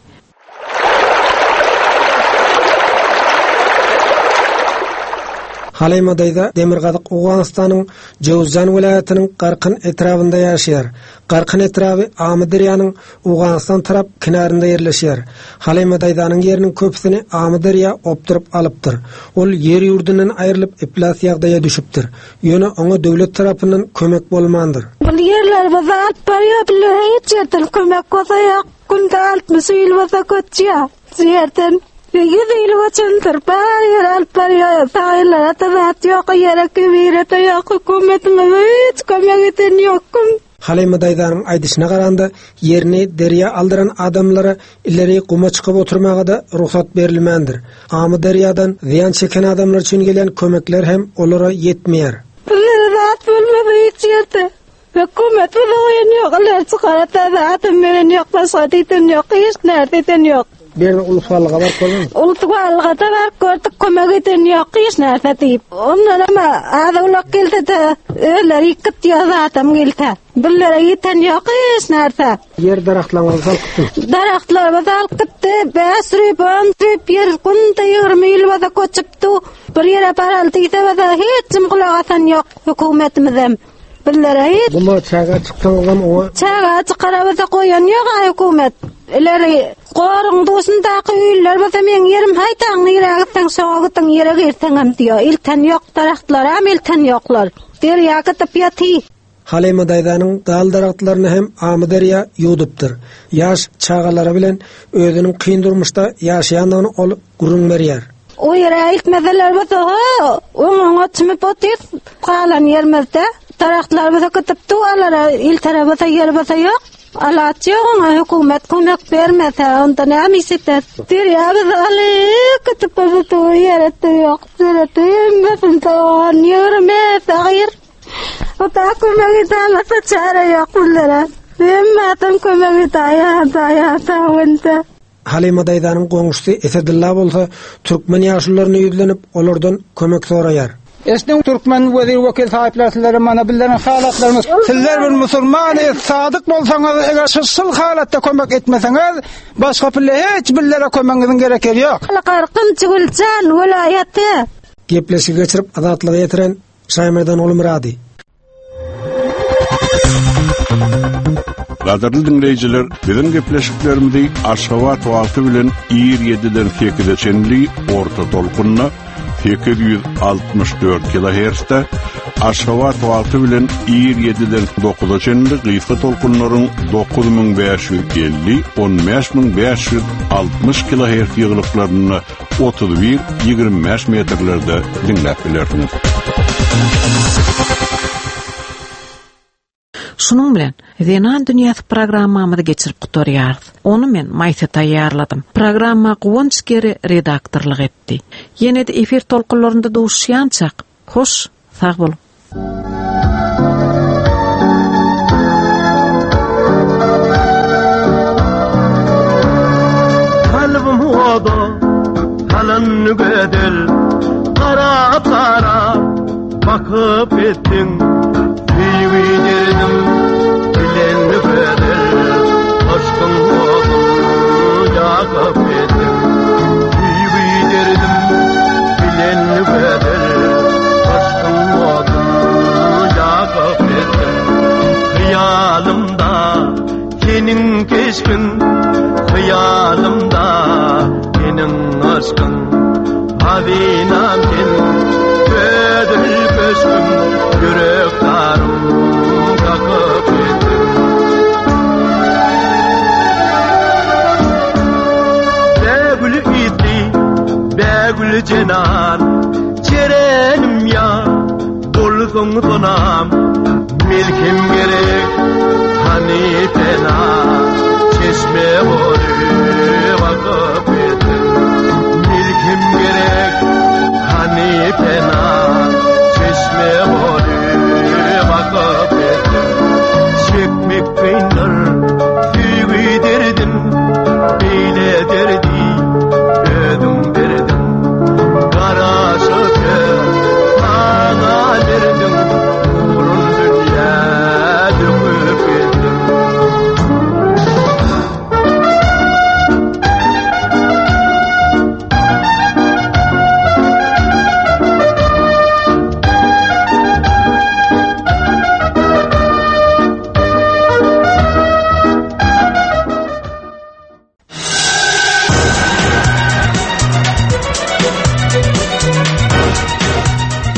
Halaymadaýda Demirgazyk Awganystanyň Jowzjan welaýatynyň Garkyn etrafynda ýaşaýar. Garkyn etrafy Amydaryanyň Awganystan tarap kinarynda ýerleşýär. Halaymadaýdanyň ýeriniň köpsini Amydarya opturup alypdyr. Ol ýer ýurdunyň aýrylyp iflas ýagdaýa düşüpdir. Ýöne oňa döwlet tarapyndan kömek bolmandyr. Bu ýerler bazat barýar bilen ýetir kömek bolýar. Kunda 60 ýyl wasa köçýär. Zerden Yüzeyli vaçandır, bariyar alpariyar, sağırlara tabat yok, yere kibirete yok, hükümetime hiç kömek eten yokum. Halaymadaýdanyň aýdyşyna garanda, ýerini derýa aldyran adamlara illeri guma çykyp oturmaga da ruhsat berilmändir. Amydaryadan ziýan çeken adamlar üçin gelen kömekler hem olara ýetmeýär. Zat bölmedi hiç ýerde. Hükümet bu ýoklar çykarata zaten menen ýok, başga eten ýok, hiç näde eten ýok. Bir uluslarlığa var koyun. Uluslarlığa da var gördük kömek eden yok hiç nerede deyip. Onlar ama adamlar geldi de öyle yıkıt ya zaten geldi. Bunlara yeten yok hiç nerede. Yer daraxtlarımızı alıp Daraxtlarımızı alıp gitti. 5 rüp, 10 rüp yer kunta 20 yıl vada koçuptu. Bir yere paraldıysa vada hiç cimkulağatan yok hükümetimizden. Bunlara hiç. Bunlar çağa çıktığından o. Çağa çıkarabıza koyan yok hükümet. Ileri qorun dosundaqy üýler bolsa men yerim haytaň ýeragitden soňagytdan ýere girseňem diýär. İlten ýok daraxtlar, hem ilten ýoklar. Derýa gytyp ýaty. Halaymadaýdanyň dal daraxtlaryny hem Amydarya ýudupdyr. Ýaş çağalary bilen özüniň kyn durmuşda ýaşaýanyny ol gurun berýär. O ýere iltmeseler bolsa, oňa çymyp otyr, galan ýermezde daraxtlar bolsa gytyp tuwalara iltere bolsa ýer bolsa ýok. Alaçyň hükümet kömek bermese onda näme iseder? Bir ýaly aly kytyp bu ýerde ýok. Zerete mesin ýörme sagir. O ta kömek edemese çare ýok bunlara. Hemmetin kömek edýär wende. Halaymadaýdanyň goňuşy Esedulla bolsa türkmen ýaşlaryny ýüzlenip olardan kömek soraýar. Esnem Türkmen wezir wekil sahiplerileri mana bilen halatlarymyz. Sizler bir musulman sadyk bolsaňyz, eger şol halatda kömek etmeseňiz, başga pille hiç billere kömegiň gereki ýok. Garkyn Jowzjan welaýaty. Gepleşip geçirip azatlygy ýetiren Samirdan oğlu Murady. Gaderli dinleyijiler, bizim gepleşiklerimizi Aşgabat wagty bilen 27'den 8'e çenli orta tolkunna 864 kHz-de Aşgabat wagty bilen 27'den 9'a çenli gyfa tolkunlaryň 9550, 15560 kHz ýygyrlyklaryny 31-25 metrlerde dinläp bilersiňiz. Şunun bilen Zenan Dünyasy programmamyzy geçirip gutarýarys. Onu men maýsy taýýarladym. Programma Gowunç Geri redaktorlyk etdi. Ýene de efir tolkunlarynda duşýançak. Hoş, sag bolun. Kalbim oda, halan nügedel, qara bakıp ettin. Yüyüderdim bilenli bedel aşkın oğlum yakıp ettim. Yüyüderdim bilenli bedel aşkın oğlum yakıp ettim. Hıyalımda senin keşkin, hıyalımda senin aşkın. Havinam senin bedel köşkün. Yüreklerim kakıp ettim. Begül iti, begül cenan, cerenim ya, dolgun donam, milkim gerek, hani fena, çeşme boyu vakıp ettim. Milkim gerek, hani fena, çeşme boyu bakıp ettim. Çekmek peynir yüyüderdim, beyle derdi ödüm derdim. Kara şöpe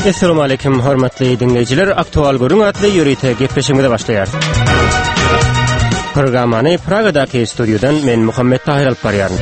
Assalamu alaykum hormatly dinleyijiler. Aktual görüň atly ýörite gepleşigimize başlaýar. Programmany Pragadaky studiodan men Muhammed Tahir alyp barýaryn.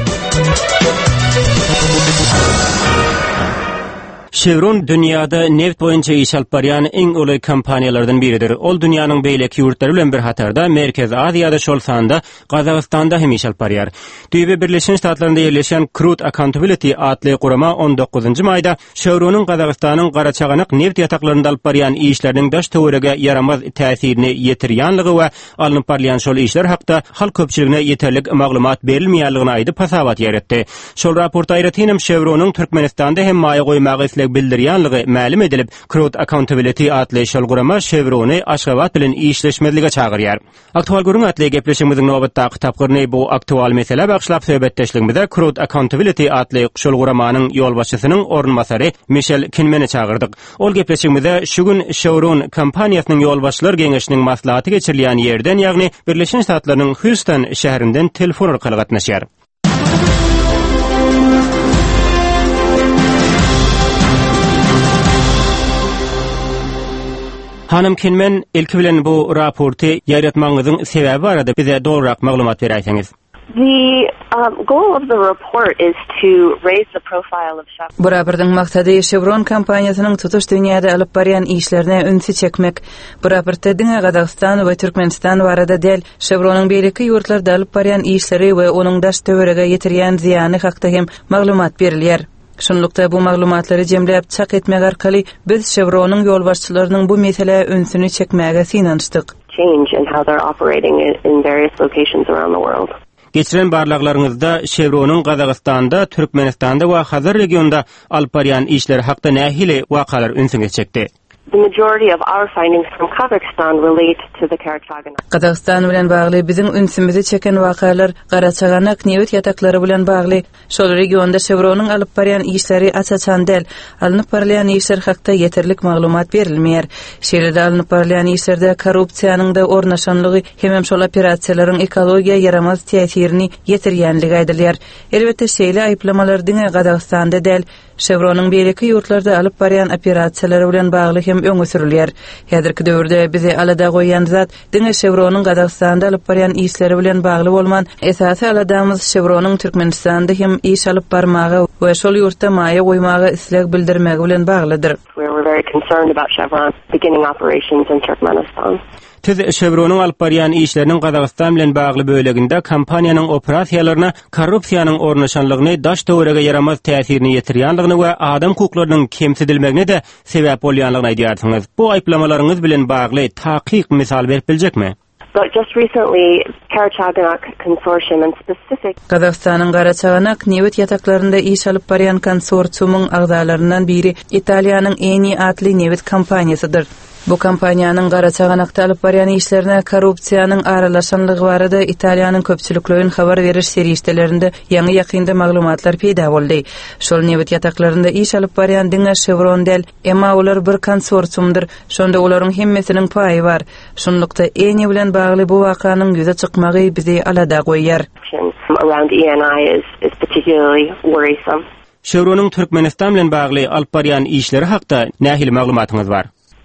Chevron dünýäde neft boýunça iş alyp barýan iň uly kompaniýalardan biridir. Ol dünýäniň beýleki ýurtlary bilen bir hatarda Merkez Aziýada şol sanda Gazagystanda hem iş alyp barýar. Düýbe Birleşen Ştatlarynda ýerleşen Crude Accountability adly gurama 19-njy maýda Chevron'un Gazagystanyň Garaçaganyk neft ýataklarynda alyp barýan işleriniň daş töwerege yaramaz täsirini ýetirýänligi we alınıp barýan şol işler hakda halk köpçüligine ýeterlik maglumat berilmeýänligini aýdyp hasabat ýeretdi. Şol raportda aýratynam Chevron'un Türkmenistanda hem maýa goýmagy bildirýänligi ma'lum edilip, Crude Accountability adly şol gurama Chevron'y Aşgabat bilen işleşmezlige çagyrýar. Aktual görüň atly gepleşigimiziň nowatdaky tapgyryny bu aktual mesele bagşlap söhbetdeşligimizde Crude Accountability adly şol guramanyň ýolbaşçysynyň ornmasary Michel Kinmeni çagyrdyk. Ol gepleşigimizde şu gün Chevron kompaniýasynyň ýolbaşçylar geňeşiniň maslahaty geçirilýän ýerden, ýagny Birleşen Ştatlarynyň Houston şäherinden telefon arkaly gatnaşýar. Hanım Kinmen, ilki bilen bu raporty ýaratmagyňyzyň sebebi barada bize dogrurak maglumat berýärsiňiz. The goal of the report is to raise the profile of Chevron. Bu raportyň maksady Chevron kompaniýasynyň tutuş dünýäde alyp barýan işlerine ünsü çekmek. Bu raportda diňe Gazagystan we Türkmenistan barada del Chevron'un beýleki ýurtlarda alyp barýan işleri we onuň daş töwerege ýetirýän ziýany hakda hem maglumat berilýär. Şonlukda bu maglumatlary jemläp çak etmek arkaly biz Chevron'un ýolbaşçylarynyň bu mesele ünsüni çekmäge synanyşdyk. Change in how they're operating in various locations around the world. Geçiren barlaklaryňyzda Chevron'un Gazagystanda, Türkmenistanda we Hazar regionda alyp barýan işleri hakda nähili wakalar ünsüne çekdi. The majority of our findings from Kazakhstan relate to the Karachaganak. Kazakhstan bilen bagly biziň ünsümizi çeken wakalar Karachaganak newit ýataklary bilen bagly. Şol regionda Chevron'un alyp barýan işleri açaçan del, alınıp barýan işler hakda ýeterlik maglumat berilmeýär. Şeýlede alınıp barýan işlerde korrupsiýanyň da ornaşanlygy hem şol operasiýalaryň ekologiýa yaramaz täsirini ýetirýänligi aýdylýar. Elbetde şeýle aýplamalar diňe Kazakstanda del, Chevron'un beýleki ýurtlarda alyp barýan operasiýalary bilen bagly hem öňe sürilýär. Häzirki döwürde bizi alada goýan zat diňe Chevron'un Gazagystanda alyp barýan işleri bilen bagly bolman esasy aladamyz Chevron'un Türkmenistanda hem iş alyp barmagy we şol ýurtda maýa goýmagy isleg bildirmegi bilen baglydyr. We were very concerned about Chevron beginning operations in Turkmenistan. Tez Chevron'un alyp barýan işleriniň Gazagstan bilen bagly böleginde kompaniýanyň operasiýalaryna korrupsiýanyň ornaşanlygyny, daş töwerege yaramaz täsirini ýetirýänligini we adam hukuklarynyň kemsidilmegine de sebäp bolýanlygyny aýdýarsyňyz. Bu aýplamalaryňyz bilen bagly takyk misal berip biljekmi? But just recently, Karachaganak Consortium and specific Kazakstanyň Garaçaganak newit ýataklarynda iş alyp barýan konsorsiumyň agzalaryndan biri Italiýanyň Eni adly newit kompaniýasydyr. Bu kompaniýanyň Garaçaganakda alyp barýan işlerine korrupsiýanyň aralaşanlygy barada Italiýanyň köpçülikleriniň habar beriş serişdelerinde ýaňy ýakynda maglumatlar peýda boldy. Şol newit ýataklarynda iş alyp barýan diňe Chevron del, emma olar bir konsorsiumdyr. Şonda olaryň hemmesiniň paýy bar. Şonlukda Eni bilen bagly bu wakanyň ýüze çykmagy bizi alada goýýar. Around ENI is particularly worrisome. Chevron'un Türkmenistan bilen bagly alyp barýan işleri hakda nähili maglumatyňyz bar?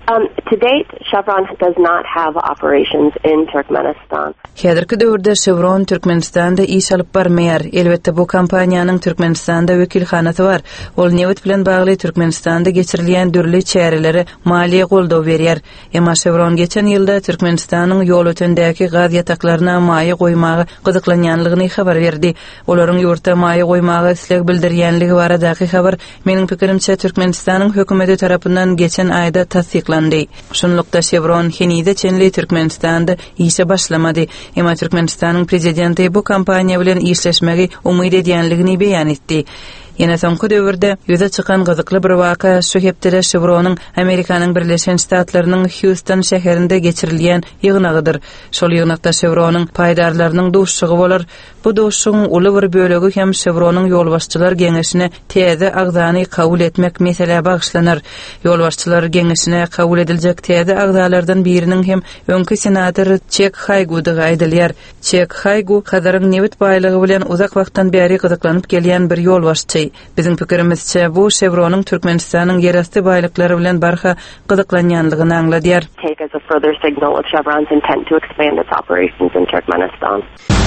To date, Chevron does not have operations in Turkmenistan. Häzirki döwürde Chevron Türkmenistanda iş alyp barmaýar. Elbetde bu kompaniýanyň Türkmenistanda wekilhanasy bar. Ol newit bilen bagly Türkmenistanda geçirilýän dürli çäreleri maliýe goldaw berýär. Emma Chevron geçen ýylda Türkmenistanyň ýol ötendäki gaz ýataklaryna maýa goýmagy gyzyklanýanlygyny habar berdi. Olaryň ýurtda maýa goýmagy isleg bildirýänligi baradaky habar meniň pikirimçe Türkmenistanyň hökümeti tarapyndan geçen aýda tasdiklandi. Şonlukda Chevron henide çenli Türkmenistanda işe başlamady. Emma Türkmenistanyň prezidenti bu kompaniýa bilen işleşmegi umyt edýänligini beýan etdi. Ýene soňky döwürde ýüze çykan gyzykly bir waka şu hepde Chevron'un Amerikanyň Birleşen Ştatlarynyň Houston şäherinde geçirilýän ýygnagydyr. Şol ýygnakda Chevron'un paýdarlarynyň duşşugy bolar. Bu duşşugyň uly bir bölegi hem Chevron'un ýolbaşçylar geňeşine täze agzany kabul etmek mesele bagşlanar. Ýolbaşçylar geňeşine kabul ediljek täze agzalardan biriniň hem öňkü senatory Çek Haygudy gaýdylýar. Çek Haygu hadaryň newit baýlygy bilen uzak wagtdan beri gyzyklanyp gelýän bir ýolbaşçy. bermeli. Bizim pikirimizçe bu Chevron'un Türkmenistanyň yerasty baýlyklary bilen barha gyzyklanýanlygyny angladýar. Take as a further signal of Chevron's intent to expand its operations in Turkmenistan.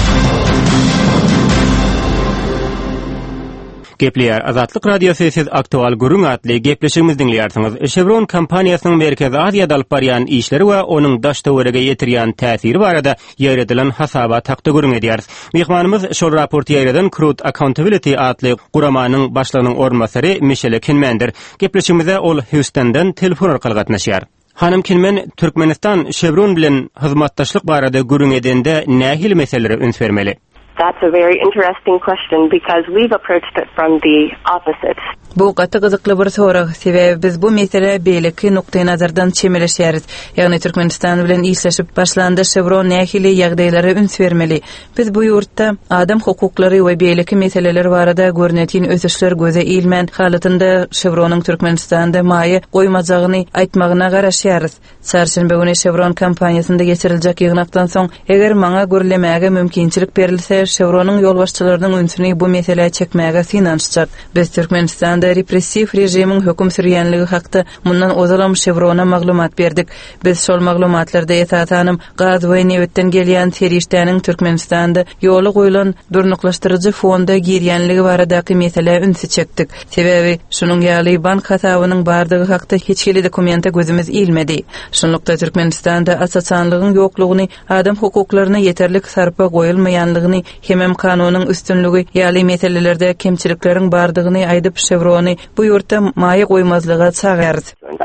Gepleýär Azatlyk radiosu siz aktual gurun atly gepleşigimiz dinleýärsiňiz. Chevron kompaniýasynyň Merkezi Aziýada alyp barýan işleri we onuň daş töwerege ýetirýän täsiri barada ýeredilen hasabat hakda gurun edýär. Mehmanymyz şol raporty ýereden Crude Accountability atly guramanyň başlygynyň ornbasary Michelle Kinmendir. Gepleşigimize ol Houstondan telefon arkaly gatnaşýar. Hanım Kinmen, Türkmenistan Chevron bilen hyzmatdaşlyk barada gurun edende nähili meselelere üns bermeli? That's a very interesting question because we've approached it from the opposite. Bu gaty gyzykly bir sorag. Sebäbi biz bu mesele beýleki nukdaý nazardan çemeleşýäris. Ýagny Türkmenistan bilen işleşip başlandy Chevron nähili ýagdaýlara üns bermeli. Biz bu ýurtda adam hukuklary we beýleki meseleler barada görnetýän ösüşler göze ilmän halatynda Chevron'un Türkmenistanda maýy goýmajagyny aýtmagyna garaşýarys. Çarşamba güni Chevron kompaniýasynda geçiriljek ýygnakdan soň eger maňa görlemäge mümkinçilik berilse Chevron'un ýolbaşçylarynyň ünsüni bu mesele çekmäge finançjak. Biz Türkmenistan repressiv rejimiň höküm sürýänligi hakda mundan ozalam Chevron'a maglumat berdik. Biz şol maglumatlarda etatanym gaz we newitden gelýän terişdäniň Türkmenistanda ýoly goýulan durnuklaşdyrıcı fonda girýänligi baradaky mesele ünsü çekdik. Sebäbi şunuň ýaly bank hasabynyň bardygy hakda hiç hili dokumenta gözümiz ilmedi. Şonlukda Türkmenistanda asasanlygyň ýoklugyny, adam hukuklaryna ýeterlik sarpa goýulmaýanlygyny, hemem kanunyň üstünligi ýaly meselelerde kemçilikleriň bardygyny aýdyp Chevron'y bu ýurtda maýy goýmazlyga çağırdy.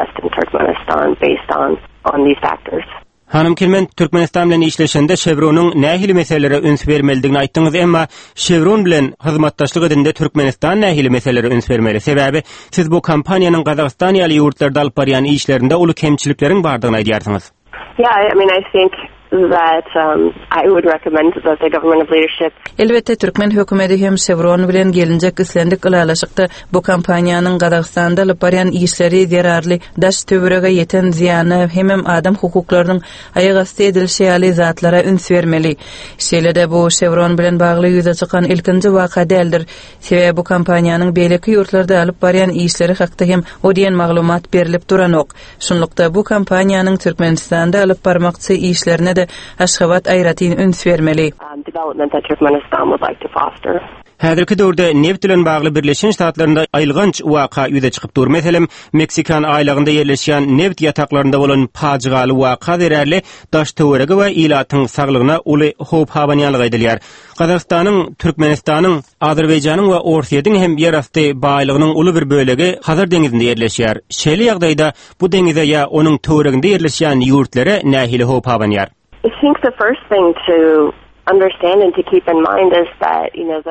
Hanım Kinmen, Türkmenistan bilen işleşende Chevron'un nähili meselelere üns bermelidigini aýtdyňyz, emma Chevron bilen hyzmatdaşlyk edende Türkmenistan nähili meselelere üns bermeli. Sebäbi siz bu kompaniýanyň Gazagystan ýaly ýurtlarda alyp barýan işlerinde uly kemçilikleriň bardygyny aýdýarsyňyz. Yeah, I mean, I think that I would recommend that the government of leadership. Elbette Türkmen hökümeti hem Chevron bilen gelinjek islendik ılalaşykda bu kompaniýanyň Gazagystanda alyp barýan işleri zerarly, daş töwerege ýeten ziýany hem adam hukuklarynyň aýagasty edilşi ýaly zatlara üns bermeli. Şeýlede bu Chevron bilen bagly ýüze çykan ilkinji waka däldir. Sebäbi bu kompaniýanyň beýleki ýurtlarda alyp barýan işleri hakda hem odiýen maglumat berilip duranok. Şonlukda bu kompaniýanyň Türkmenistanda alyp barmakçy işlerine de Aşgabat aýratyn üns bermeli. Development that Turkmenistan would like to foster. Häzirki döwürde neft bilen bagly Birleşen Ştatlarynda aýlgynç waka ýüze çykyp dur. Meselem, Meksikan aýlagynda ýerleşýän neft ýataklarynda bolan pajygaly waka derärli daş töwerege we ilatyň saglygyna uly hop habanýanlygy edilýär. Gazagystanyň, Türkmenistanyň, Azerbaýjanyň we Orsiýadyň hem ýerasty baýlygynyň uly bir bölegi Hazar deňizinde ýerleşýär. Şeýle ýagdaýda bu deňize ýa onuň töwereginde ýerleşýän ýurtlary nähili hop habanýar? I think the first thing to understand and to keep in mind is that,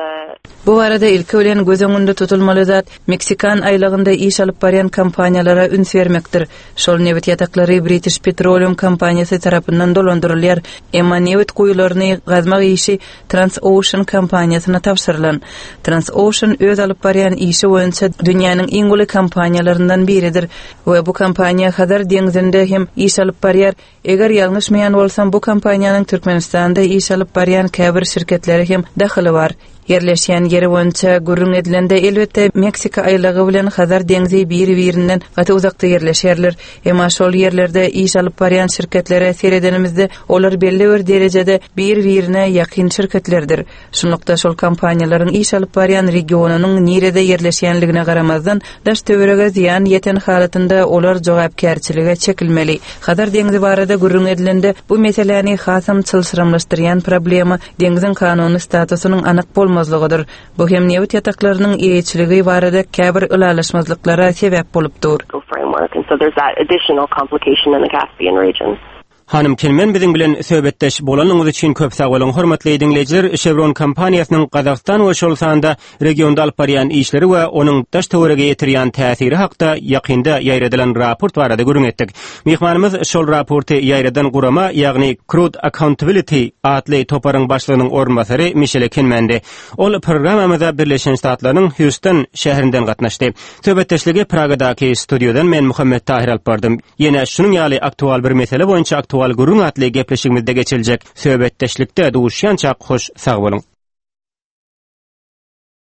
Bu arada ilki bilen göz öňünde tutulmaly zat Meksikan aýlagynda iş alyp barýan kompaniýalara üns bermekdir. Şol newit ýataklary British Petroleum kompaniýasy tarapyndan dolandyrylýar. Emma newit goýularyny gazmak işi Transocean kompaniýasyna tapşyrylan. Transocean öz alyp barýan işi boýunça dünýäniň iň uly kompaniýalaryndan biridir we bu kompaniýa Hazar deňizinde hem iş alyp barýar. Eger ýalňyşmaýan bolsam, bu kompaniýanyň Türkmenistanda iş alyp barýan käbir şirketleri hem daxily bar. Yerleşýän ýeri boýunça gurrun edilende elbette Meksika aýlagy bilen Hazar deňizi biri-birinden gaty uzakda yerleşýärler. Emma şol ýerlerde iş alyp barýan şirketlere seredenimizde olar belli bir derejede bir-birine ýakyn şirketlerdir. Şonlukda şol kompaniýalaryň iş alyp barýan regionunyň nirede yerleşýänligine garamazdan daş töwerege ziýan ýeten halatynda olar jogapkärçilige çekilmeli. Hazar deňizi barada gurrun edilende bu meseleni hasam çylşyramlaşdyrýan problema deňizin kanuny statusynyň anyk bolmazlygydyr. Bu hem newit ýataklarynyň ýeçiligi barada käbir ılalaşmazlyklara sebäp bolupdyr. So there's that additional complication in the Caspian region. Hanım Kinmen biziň bilen söhbetdeş bolanyňyz üçin köp sag bolun. Hormatly dinleýijiler, Chevron kompaniýasynyň Gazagstan we şol sanda regionda alyp barýan işleri we onuň daş töwerege ýetirýän täsiri hakda ýakynda ýaýradylan raport barada görüň etdik. Mehmanymyz şol raporty ýaýradan gurama, ýagny Crude Accountability atly toparyň başlygynyň ornbasary Michelle Kinmendi. Ol programamyza Birleşen Ştatlarynyň Houston şäherinden gatnaşdy. Söhbetdeşligi Pragadaky studiodan men Muhammed Tahir alyp bardym. Ýene şunuň ýaly aktual bir mesele boýunça aktual gurun atly gepleşigimizde geçiljek. Söhbetdeşlikde duşýança hoş sag bolun.